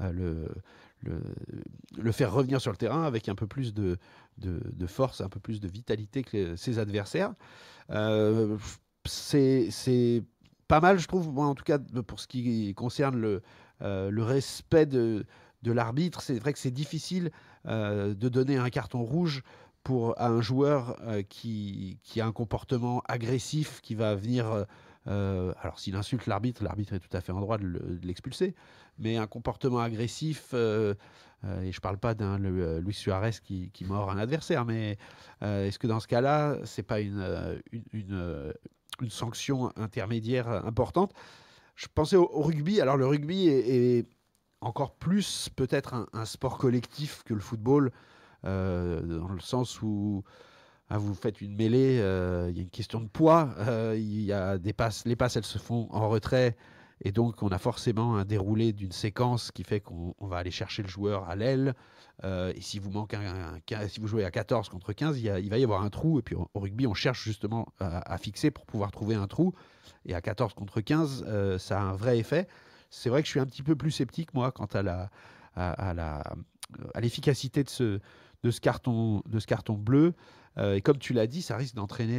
le faire revenir sur le terrain avec un peu plus de force, un peu plus de vitalité que ses adversaires. C'est pas mal, je trouve, moi en tout cas, pour ce qui concerne le respect de l'arbitre. C'est vrai que c'est difficile de donner un carton rouge à un joueur qui a un comportement agressif, qui va venir... alors s'il insulte l'arbitre est tout à fait en droit de l'expulser, mais un comportement agressif, et je ne parle pas d'un Luis Suarez qui mord un adversaire, mais est-ce que dans ce cas-là, ce n'est pas une sanction intermédiaire importante ? Je pensais au rugby. Alors le rugby est encore plus peut-être un sport collectif que le football, dans le sens où vous faites une mêlée, il y a une question de poids, il y a des passes, les passes elles se font en retrait, et donc on a forcément un déroulé d'une séquence qui fait qu'on va aller chercher le joueur à l'aile, et si vous si vous jouez à 14 contre 15, il va y avoir un trou, et puis au rugby on cherche justement à fixer pour pouvoir trouver un trou, et à 14 contre 15 ça a un vrai effet. C'est vrai que je suis un petit peu plus sceptique moi quant à l'efficacité de ce carton bleu. Et comme tu l'as dit, ça risque d'entraîner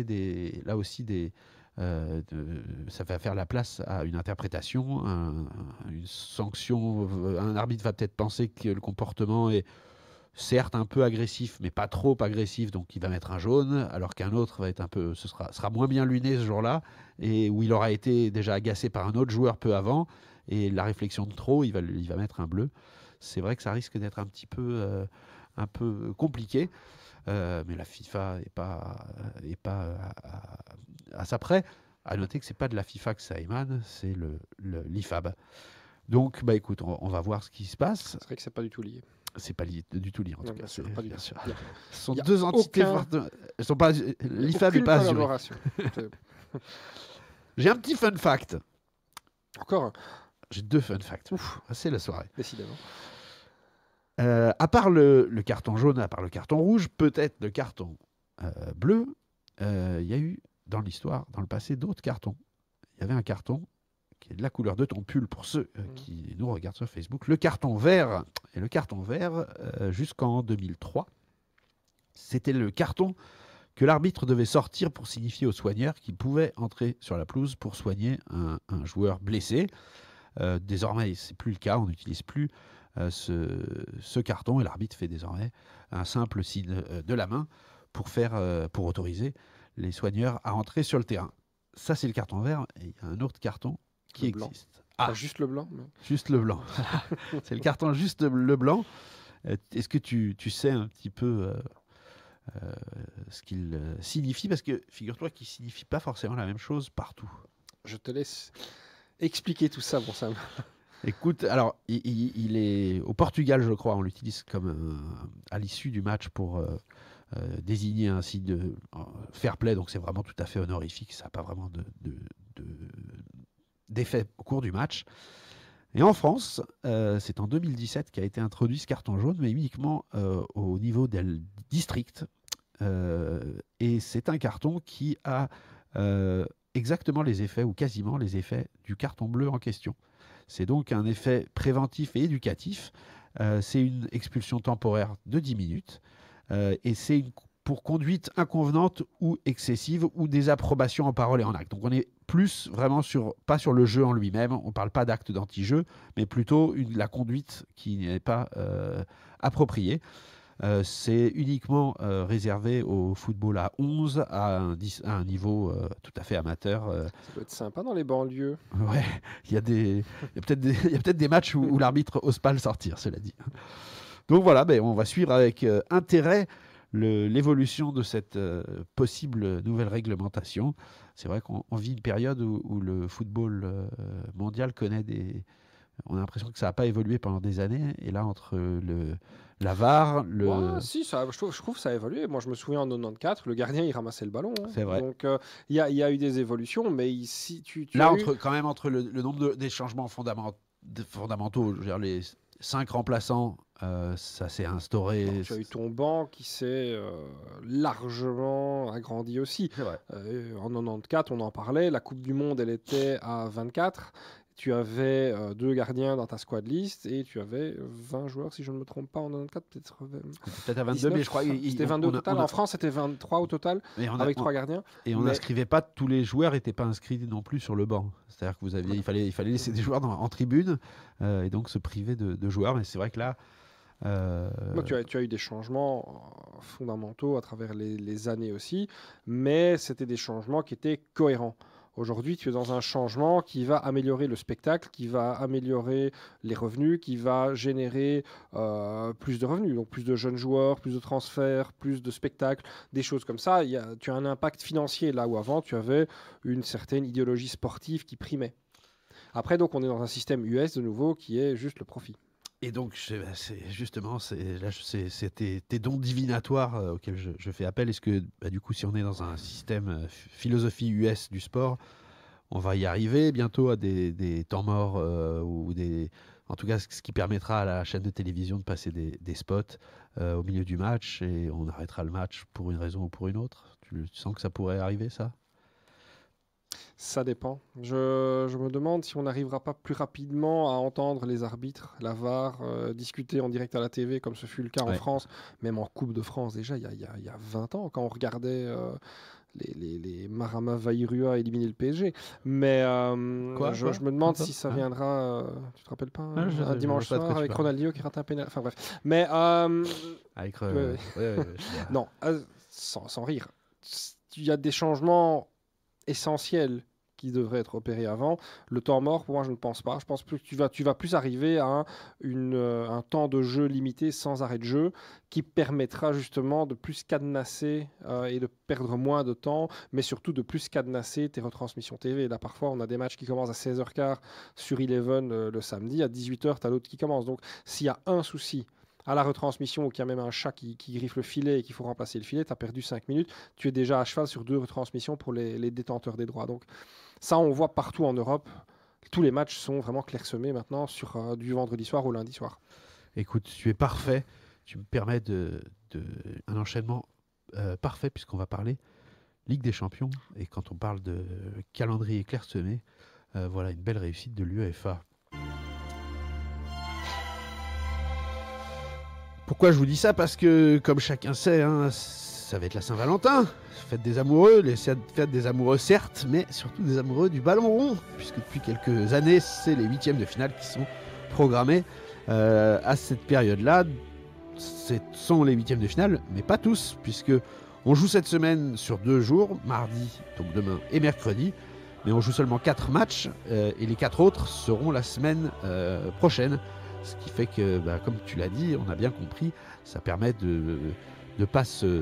ça va faire la place à une interprétation, une sanction. Un arbitre va peut-être penser que le comportement est certes un peu agressif, mais pas trop agressif, donc il va mettre un jaune, alors qu'un autre va être sera moins bien luné ce jour-là, et où il aura été déjà agacé par un autre joueur peu avant, et la réflexion de trop, il va mettre un bleu. C'est vrai que ça risque d'être un peu compliqué, mais la FIFA est pas à ça près. À noter que c'est pas de la FIFA que ça émane, c'est l'IFAB. Donc, bah écoute, on va voir ce qui se passe. C'est vrai que c'est pas du tout lié. C'est pas du tout lié en Non, tout bien cas. sûr, c'est- pas du bien tout. sûr. Il y a- Ce sont il y a deux entités aucun- fortes. Elles sont pas. L'IFAB n'est Aucune pas assurée. collaboration. C'est- J'ai un petit fun fact. Encore un, J'ai 2 fun facts. C'est la soirée. décidément. À part le carton jaune, à part le carton rouge, peut-être le carton bleu, il y a eu dans l'histoire, dans le passé, d'autres cartons. Il y avait un carton qui est de la couleur de ton pull pour ceux qui nous regardent sur Facebook. Le carton vert. Et le carton vert, jusqu'en 2003, c'était le carton que l'arbitre devait sortir pour signifier aux soigneurs qu'il pouvait entrer sur la pelouse pour soigner un joueur blessé. Désormais, c'est plus le cas. On n'utilise plus ce carton et l'arbitre fait désormais un simple signe de la main pour autoriser les soigneurs à entrer sur le terrain. Ça, c'est le carton vert. Et il y a un autre carton qui Le blanc. existe. Pas juste le blanc, mais... Juste le blanc. C'est le carton juste le blanc. Est-ce que tu sais un petit peu ce qu'il signifie? Parce que figure-toi qu'il ne signifie pas forcément la même chose partout. Je te laisse expliquer tout ça, bon Sam. Écoute, alors, il est au Portugal, je crois. On l'utilise comme à l'issue du match pour désigner un signe de fair play. Donc, c'est vraiment tout à fait honorifique. Ça n'a pas vraiment d'effet au cours du match. Et en France, c'est en 2017 qu'a été introduit ce carton jaune, mais uniquement au niveau des districts. Et c'est un carton qui a exactement les effets, ou quasiment les effets, du carton bleu en question. C'est donc un effet préventif et éducatif. C'est une expulsion temporaire de 10 minutes. Et c'est pour conduite inconvenante ou excessive ou désapprobation en parole et en acte. Donc on est plus vraiment pas sur le jeu en lui-même, on ne parle pas d'acte d'anti-jeu, mais plutôt la conduite qui n'est pas appropriée. C'est uniquement réservé au football à 11, à un niveau tout à fait amateur. Ça doit être sympa dans les banlieues. Ouais, il y a peut-être des matchs où l'arbitre n'ose pas le sortir, cela dit. Donc voilà, on va suivre avec intérêt l'évolution de cette possible nouvelle réglementation. C'est vrai qu'on vit une période où le football mondial connaît on a l'impression que ça n'a pas évolué pendant des années. Et là, entre la VAR, Ouais, si, je trouve que ça a évolué. Moi, je me souviens en 94, le gardien, il ramassait le ballon. Hein. C'est vrai. Donc, il y a eu des évolutions, mais ici, tu là, as eu... quand même, entre le nombre des changements fondamentaux, je veux dire, les 5 remplaçants, ça s'est instauré. Tu as eu ton banc qui s'est largement agrandi aussi. C'est vrai. En 94, on en parlait, la Coupe du Monde, elle était à 24. Tu avais 2 gardiens dans ta squad list et tu avais 20 joueurs, si je ne me trompe pas, en 94, Peut-être à 22, 19, mais je crois c'était 22 au total. En France, c'était 23 au total, avec 3 gardiens. Et on n'inscrivait pas, tous les joueurs n'étaient pas inscrits non plus sur le banc. C'est-à-dire que il fallait laisser des joueurs en tribune et donc se priver de joueurs. Mais c'est vrai que là... Tu as eu des changements fondamentaux à travers les années aussi, mais c'était des changements qui étaient cohérents. Aujourd'hui, tu es dans un changement qui va améliorer le spectacle, qui va améliorer les revenus, qui va générer plus de revenus, donc plus de jeunes joueurs, plus de transferts, plus de spectacles, des choses comme ça. Tu as un impact financier là où avant, tu avais une certaine idéologie sportive qui primait. Après, donc, on est dans un système US de nouveau qui est juste le profit. Et donc, c'est tes dons divinatoires auxquels je fais appel. Est-ce que, du coup, si on est dans un système philosophie US du sport, on va y arriver bientôt à des temps morts ou en tout cas, ce qui permettra à la chaîne de télévision de passer des spots au milieu du match et on arrêtera le match pour une raison ou pour une autre. Tu sens que ça pourrait arriver, ça? Ça dépend. Je me demande si on n'arrivera pas plus rapidement à entendre les arbitres, la VAR, discuter en direct à la TV, comme ce fut le cas en France, même en Coupe de France déjà, il y a 20 ans, quand on regardait les Marama Vairua éliminer le PSG. Mais Quoi je me demande Quoi si ça Hein viendra. Tu te rappelles pas Je un dimanche vois pas de quoi soir tu avec parles. Ronaldinho qui rate un pénal. Enfin bref. Mais Avec. ouais, Ouais, ouais, je vois. non, sans rire. Il y a des changements essentiels qui devraient être opérés avant. Le temps mort, pour moi, je ne pense pas. Je pense que tu vas plus arriver à un temps de jeu limité sans arrêt de jeu qui permettra justement de plus cadenasser et de perdre moins de temps, mais surtout de plus cadenasser tes retransmissions TV. Là, parfois, on a des matchs qui commencent à 16h15 sur Eleven le samedi. À 18h, tu as l'autre qui commence. Donc, s'il y a un souci à la retransmission ou qu'il y a même un chat qui griffe le filet et qu'il faut remplacer le filet, tu as perdu 5 minutes, tu es déjà à cheval sur 2 retransmissions pour les détenteurs des droits. Donc ça, on voit partout en Europe. Tous les matchs sont vraiment clairsemés maintenant sur du vendredi soir au lundi soir. Écoute, tu es parfait. Tu me permets un enchaînement parfait puisqu'on va parler Ligue des Champions. Et quand on parle de calendrier clairsemé, voilà une belle réussite de l'UEFA. Pourquoi je vous dis ça? Parce que, comme chacun sait, hein, ça va être la Saint-Valentin. Fête des amoureux, les fêtes des amoureux certes, mais surtout des amoureux du ballon rond. Puisque depuis quelques années, c'est les 8e de finale qui sont programmés à cette période-là. Ce sont les 8e de finale, mais pas tous, puisque on joue cette semaine sur 2 jours, mardi, donc demain, et mercredi. Mais on joue seulement 4 matchs, et les 4 autres seront la semaine prochaine. Ce qui fait que, comme tu l'as dit, on a bien compris, ça permet de ne pas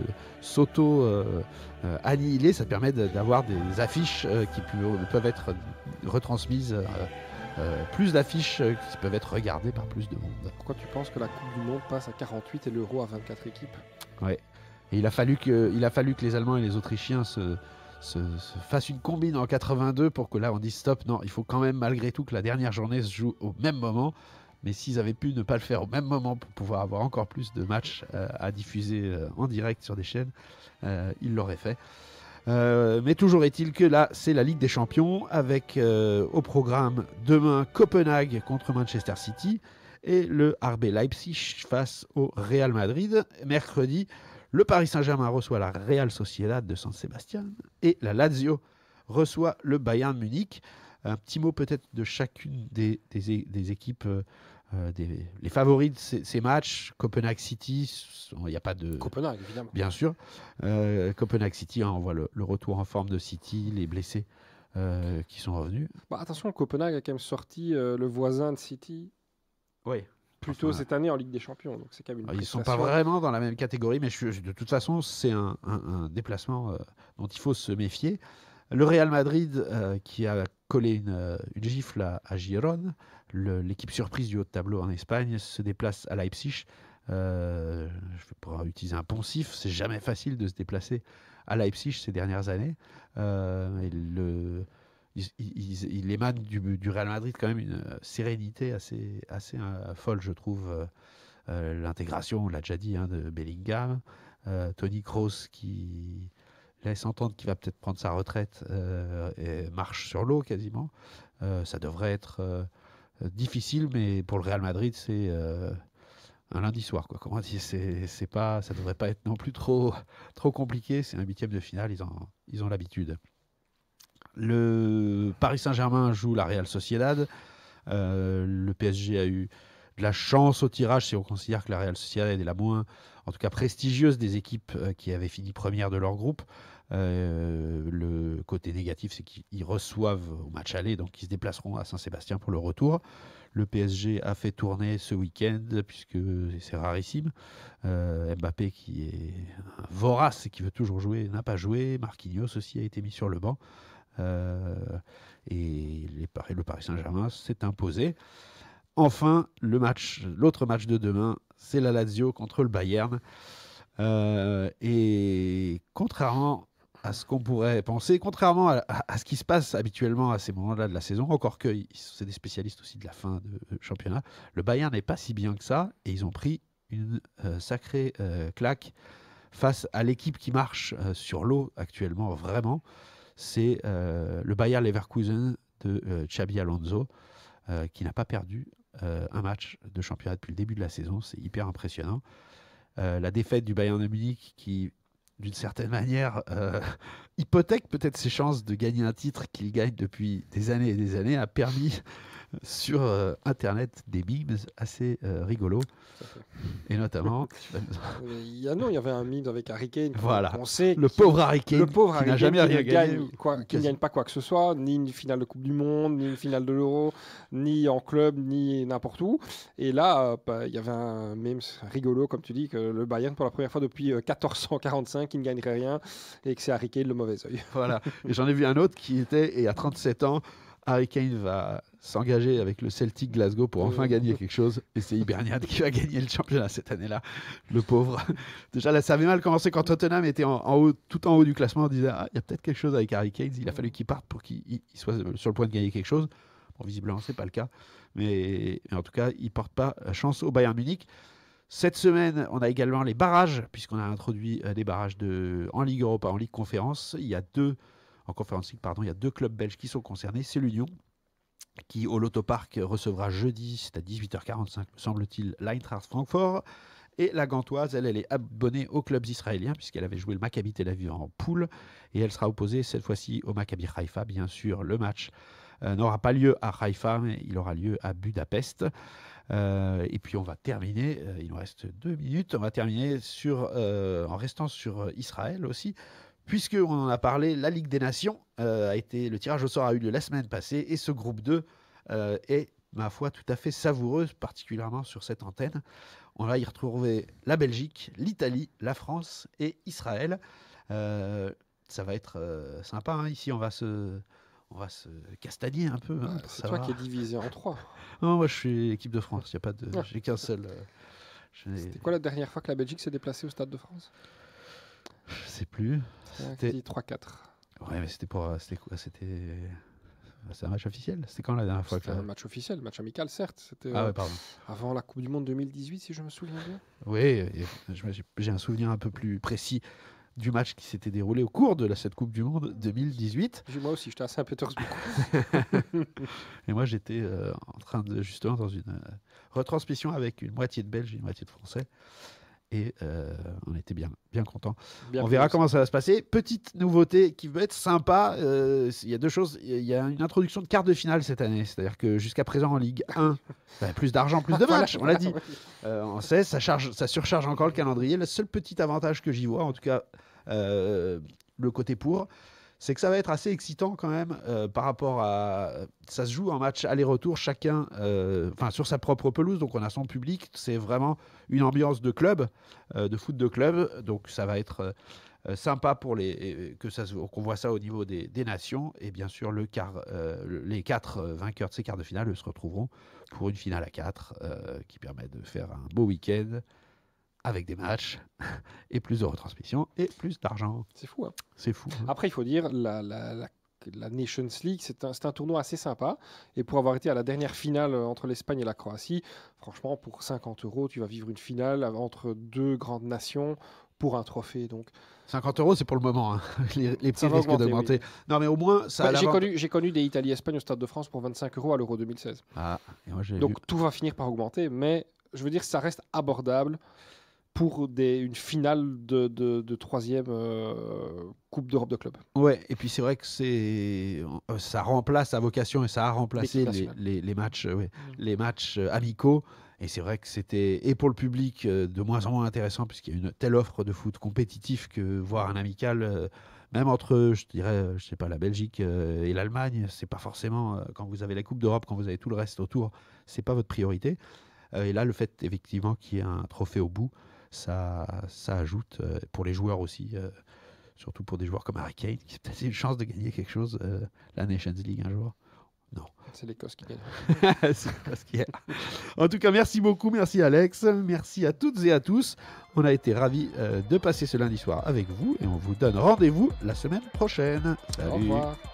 s'auto-annihiler, ça permet d'avoir des affiches qui peuvent être retransmises, plus d'affiches qui peuvent être regardées par plus de monde. Pourquoi tu penses que la Coupe du Monde passe à 48 et l'Euro à 24 équipes? Ouais. Et il a fallu que les Allemands et les Autrichiens se fassent une combine en 82 pour que là on dise stop. Non, il faut quand même malgré tout que la dernière journée se joue au même moment. Mais s'ils avaient pu ne pas le faire au même moment pour pouvoir avoir encore plus de matchs à diffuser en direct sur des chaînes, ils l'auraient fait. Mais toujours est-il que là, c'est la Ligue des Champions avec au programme demain Copenhague contre Manchester City et le RB Leipzig face au Real Madrid. Mercredi, le Paris Saint-Germain reçoit la Real Sociedad de San Sebastián et la Lazio reçoit le Bayern Munich. Un petit mot peut-être de chacune des équipes, les favoris de ces matchs. Copenhague City, il n'y a pas de... Copenhague, évidemment. Bien sûr. Copenhague City, hein, on voit le retour en forme de City, les blessés qui sont revenus. Attention, Copenhague a quand même sorti le voisin de City Oui. plus tôt cette année en Ligue des Champions. Donc c'est quand même une Ils ne sont prestation. pas vraiment dans la même catégorie, mais de toute façon, c'est un déplacement dont il faut se méfier. Le Real Madrid qui a collé une gifle à Girone, l'équipe surprise du haut de tableau en Espagne, se déplace à Leipzig. Je vais pouvoir utiliser un poncif, c'est jamais facile de se déplacer à Leipzig ces dernières années. Il émane du Real Madrid quand même une sérénité assez folle, je trouve. L'intégration, on l'a déjà dit, hein, de Bellingham, Toni Kroos qui laisse entendre qu'il va peut-être prendre sa retraite et marche sur l'eau quasiment. Ça devrait être difficile, mais pour le Real Madrid, c'est un lundi soir, quoi. Comment dire, ça devrait pas être non plus trop compliqué. C'est un 8e de finale, ils ont l'habitude. Le Paris Saint-Germain joue la Real Sociedad. Le PSG a eu de la chance au tirage si on considère que la Real Sociedad est la moins, en tout cas prestigieuse des équipes qui avaient fini première de leur groupe. Le côté négatif, c'est qu'ils reçoivent au match aller, donc ils se déplaceront à Saint-Sébastien pour le retour. Le PSG a fait tourner ce week-end, puisque c'est rarissime. Mbappé, qui est un vorace et qui veut toujours jouer, n'a pas joué. Marquinhos aussi a été mis sur le banc. Et le Paris Saint-Germain s'est imposé. Enfin, l'autre match de demain, c'est la Lazio contre le Bayern. Et contrairement à ce qu'on pourrait penser, contrairement à ce qui se passe habituellement à ces moments-là de la saison, encore que c'est des spécialistes aussi de la fin de championnat, le Bayern n'est pas si bien que ça, et ils ont pris une sacrée claque face à l'équipe qui marche sur l'eau actuellement, vraiment. C'est le Bayer Leverkusen de Xabi Alonso, qui n'a pas perdu un match de championnat depuis le début de la saison. C'est hyper impressionnant. La défaite du Bayern de Munich qui d'une certaine manière, hypothèque peut-être ses chances de gagner un titre qu'il gagne depuis des années et des années, a permis sur Internet des memes assez rigolos. Tout à fait. Et notamment, Il y avait un meme avec Harry Kane. Voilà. On sait le pauvre Harry Kane le pauvre qui Harry n'a Kane jamais qui rien ne gagné. qui ne gagne pas quoi que ce soit, ni une finale de Coupe du Monde, ni une finale de l'Euro, ni en club, ni n'importe où. Et là, il y avait un meme rigolo, comme tu dis, que le Bayern, pour la première fois depuis 1445, il ne gagnerait rien et que c'est Harry Kane le mauvais œil. Voilà. Et j'en ai vu un autre qui était, et à 37 ans, Harry Kane va s'engager avec le Celtic Glasgow pour enfin gagner quelque chose. Et c'est Hibernian qui va gagner le championnat cette année-là. Le pauvre. Déjà, là, ça avait mal commencé quand Tottenham était en haut, tout en haut du classement. On disait, ah, il y a peut-être quelque chose avec Harry Kane. Il a fallu qu'il parte pour qu'il soit sur le point de gagner quelque chose. Bon, visiblement, c'est pas le cas. Mais en tout cas, il porte pas chance au Bayern Munich. Cette semaine, on a également les barrages, puisqu'on a introduit des barrages en Ligue Europa, en Ligue Conférence. En Conference League, pardon, il y a 2 clubs belges qui sont concernés. C'est l'Union, qui au Lotto Park recevra jeudi, c'est à 18h45, me semble-t-il, l'Eintracht Francfort. Et la Gantoise, elle est abonnée aux clubs israéliens, puisqu'elle avait joué le Maccabi Tel Aviv en poule. Et elle sera opposée cette fois-ci au Maccabi Haïfa. Bien sûr, le match n'aura pas lieu à Haïfa, mais il aura lieu à Budapest. Et puis on va terminer, il nous reste 2 minutes, on va terminer en restant sur Israël aussi. Puisqu'on en a parlé, la Ligue des Nations le tirage au sort a eu lieu la semaine passée et ce groupe 2 est, ma foi, tout à fait savoureux, particulièrement sur cette antenne. On va y retrouver la Belgique, l'Italie, la France et Israël. Ça va être sympa, hein. Ici on va se castagner un peu. Hein, C'est toi qui es divisé en 3. Non, moi je suis équipe de France, y a pas de... j'ai qu'un seul... C'était quoi la dernière fois que la Belgique s'est déplacée au Stade de France? Je sais plus. C'était 3-4. Ouais, mais c'était pour... C'était quoi? C'est un match officiel? C'était quand la dernière fois C'était un match officiel, match amical, certes. C'était Ah ouais, pardon. avant la Coupe du Monde 2018, si je me souviens bien. Oui, j'ai un souvenir un peu plus précis du match qui s'était déroulé au cours de cette Coupe du Monde 2018. Moi aussi, j'étais à Saint-Pétersbourg. Et moi, j'étais en train de, justement, dans une retransmission avec une moitié de Belges et une moitié de Français. Et on était bien contents. On verra comment ça va se passer. Petite nouveauté qui va être sympa. Il y a 2 choses. Il y a une introduction de quart de finale cette année. C'est-à-dire que jusqu'à présent, en Ligue 1, plus d'argent, plus de matchs, on l'a dit. On sait, ça surcharge encore le calendrier. Le seul petit avantage que j'y vois, en tout cas, le côté pour, c'est que ça va être assez excitant quand même par rapport à... Ça se joue en match aller-retour, chacun sur sa propre pelouse, donc on a son public. C'est vraiment une ambiance de club, de foot de club. Donc ça va être sympa pour qu'on voit ça au niveau des nations. Et bien sûr, les 4 vainqueurs de ces quarts de finale se retrouveront pour une finale à 4 qui permet de faire un beau week-end avec des matchs et plus de retransmissions et plus d'argent. C'est fou, hein. C'est fou. Hein. Après, il faut dire, la Nations League, c'est un tournoi assez sympa. Et pour avoir été à la dernière finale entre l'Espagne et la Croatie, franchement, pour 50 €, tu vas vivre une finale entre 2 grandes nations pour un trophée. Donc 50 €, c'est pour le moment. Hein. Les prix va risquent augmenter, d'augmenter. oui. Non, mais au moins, ça a j'ai connu des Italie-Espagne au Stade de France pour 25 € à l'Euro 2016. Ah, et moi, j'ai Donc vu... tout va finir par augmenter, mais je veux dire, ça reste abordable pour une finale de 3e Coupe d'Europe de club. Ouais, et puis c'est vrai que ça remplace à vocation et ça a remplacé les matchs, les matchs amicaux. Et c'est vrai que c'était, et pour le public, de moins en moins intéressant, puisqu'il y a une telle offre de foot compétitif que voir un amical, même entre, je dirais, je sais pas, la Belgique et l'Allemagne, c'est pas forcément, quand vous avez la Coupe d'Europe, quand vous avez tout le reste autour, c'est pas votre priorité. Et là, le fait, effectivement, qu'il y ait un trophée au bout, ça ajoute, pour les joueurs aussi, surtout pour des joueurs comme Harry Kane, qui a peut-être une chance de gagner quelque chose, la Nations League un jour. Non. C'est l'Écosse qui gagne. C'est l'Écosse qui gagne. En tout cas, merci beaucoup, merci Alex, merci à toutes et à tous. On a été ravis de passer ce lundi soir avec vous et on vous donne rendez-vous la semaine prochaine. Salut. Au revoir.